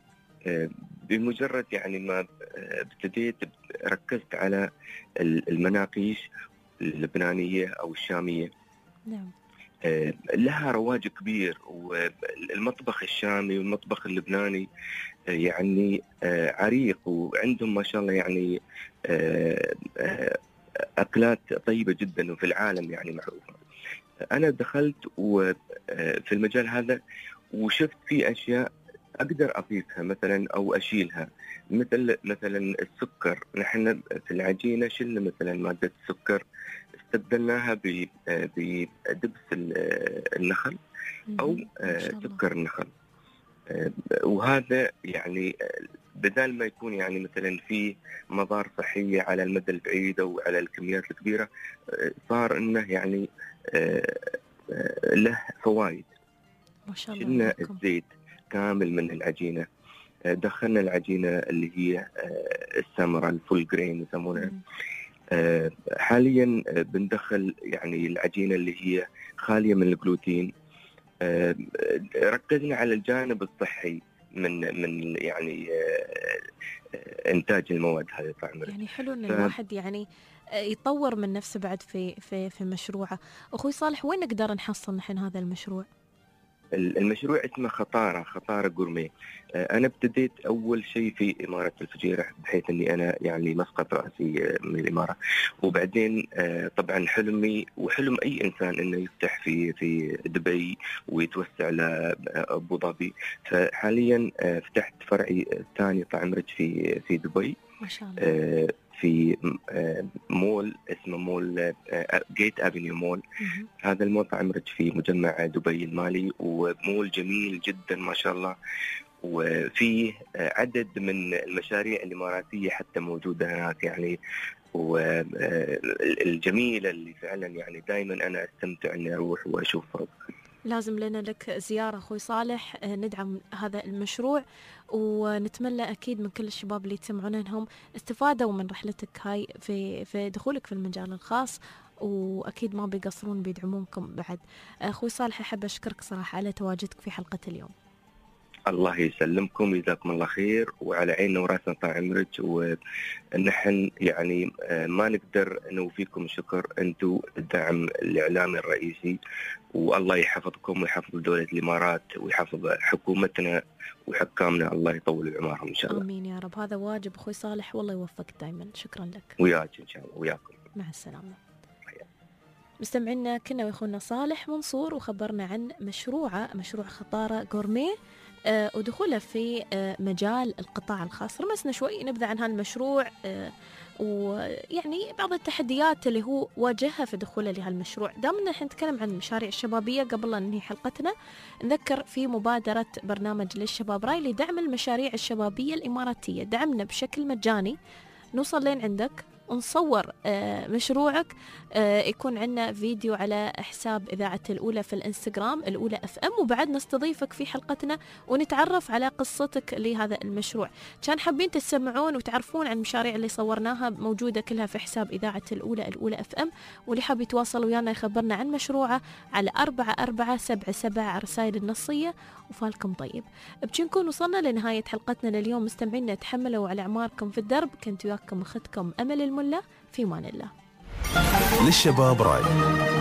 بمجرد يعني ما ابتديت ركزت على المناقيش اللبنانية أو الشامية. نعم. لها رواج كبير، والمطبخ الشامي والمطبخ اللبناني يعني عريق، وعندهم ما شاء الله يعني أكلات طيبة جدا وفي العالم يعني معروفة. أنا دخلت في المجال هذا وشفت فيه أشياء أقدر أضيفها مثلا أو أشيلها، مثلا السكر. نحن في العجينة شلنا مثلا مادة السكر، استبدلناها بدبس النخل أو سكر النخل. وهذا يعني بدل ما يكون يعني مثلا في مضار صحية على المدى البعيد أو على الكميات الكبيرة، صار إنه يعني له فوائد. ما شاء الله. شلنا الزيت كامل من العجينة، دخلنا العجينة اللي هي السمرة الفول جرين يسمونها. حاليا بندخل يعني العجينة اللي هي خالية من الجلوتين. ركزنا على الجانب الصحي من يعني إنتاج المواد هذه. يعني حلو إن الواحد يعني يطور من نفسه بعد في مشروعه. أخوي صالح، وين نقدر نحصل نحن هذا المشروع؟ المشروع اسمه خطارة جورمي. أنا ابتديت أول شيء في إمارة الفجيرة، بحيث أني أنا يعني مسقط رأسي من الإمارة، وبعدين طبعا حلمي وحلم أي إنسان أنه يفتح في دبي ويتوسع لأبو ظبي. فحاليا فتحت فرعي الثاني طعمرج في دبي. ما شاء الله. في مول اسمه مول جيت افنيو مول. هذا المول طعمرج في مجمع دبي المالي، ومول جميل جدا ما شاء الله، وفيه عدد من المشاريع الإماراتية حتى موجودة هناك يعني، والجميلة اللي فعلا يعني دائما أنا أستمتع أني أروح وأشوفها. لازم لنا لك زيارة أخوي صالح، ندعم هذا المشروع، ونتمنى أكيد من كل الشباب اللي يتسمعون أنهم استفادوا من رحلتك هاي في دخولك في المجال الخاص، وأكيد ما بيقصرون بيدعمونكم بعد. أخوي صالح، أحب أشكرك صراحة على تواجدك في حلقة اليوم. الله يسلمكم، جزاكم الله خير، وعلى عيننا وراسنا طعمرج. ونحن يعني ما نقدر نوفيكم شكر، أنتم الدعم الإعلامي الرئيسي، والله يحفظكم ويحفظ دولة الإمارات ويحفظ حكومتنا وحكامنا، الله يطول بعمرهم إن شاء الله. آمين يا رب. هذا واجب أخوي صالح، والله يوفقك دائما. شكرا لك. وياك إن شاء الله، وياكم. مع السلامة. مستمعينا، كنا ويخونا صالح منصور وخبرنا عن مشروع خطارة غورميه ودخوله في مجال القطاع الخاص. رمسنا شوي نبذة عن هالمشروع ويعني بعض التحديات اللي هو واجهها في دخوله لهالمشروع. دامنا نحن نتكلم عن المشاريع الشبابية، قبل لا ننهي حلقتنا نذكر في مبادرة برنامج للشباب راي لدعم المشاريع الشبابية الإماراتية. دعمنا بشكل مجاني، نوصل لين عندك ونصور مشروعك، يكون عندنا فيديو على حساب إذاعة الأولى في الإنستغرام الأولى FM، وبعد نستضيفك في حلقتنا ونتعرف على قصتك لهذا المشروع. كان حابين تسمعون وتعرفون عن المشاريع اللي صورناها، موجودة كلها في حساب إذاعة الأولى FM، واللي حاب يتواصل ويانا يخبرنا عن مشروعه على 4477 على رسائل النصية. وفالكم طيب. بجي نكون وصلنا لنهاية حلقتنا لليوم. مستمعينا تحملوا على أعماركم في الدرب. كنت وياكم أختكم أمل الملا، في مان الله. للشباب راي.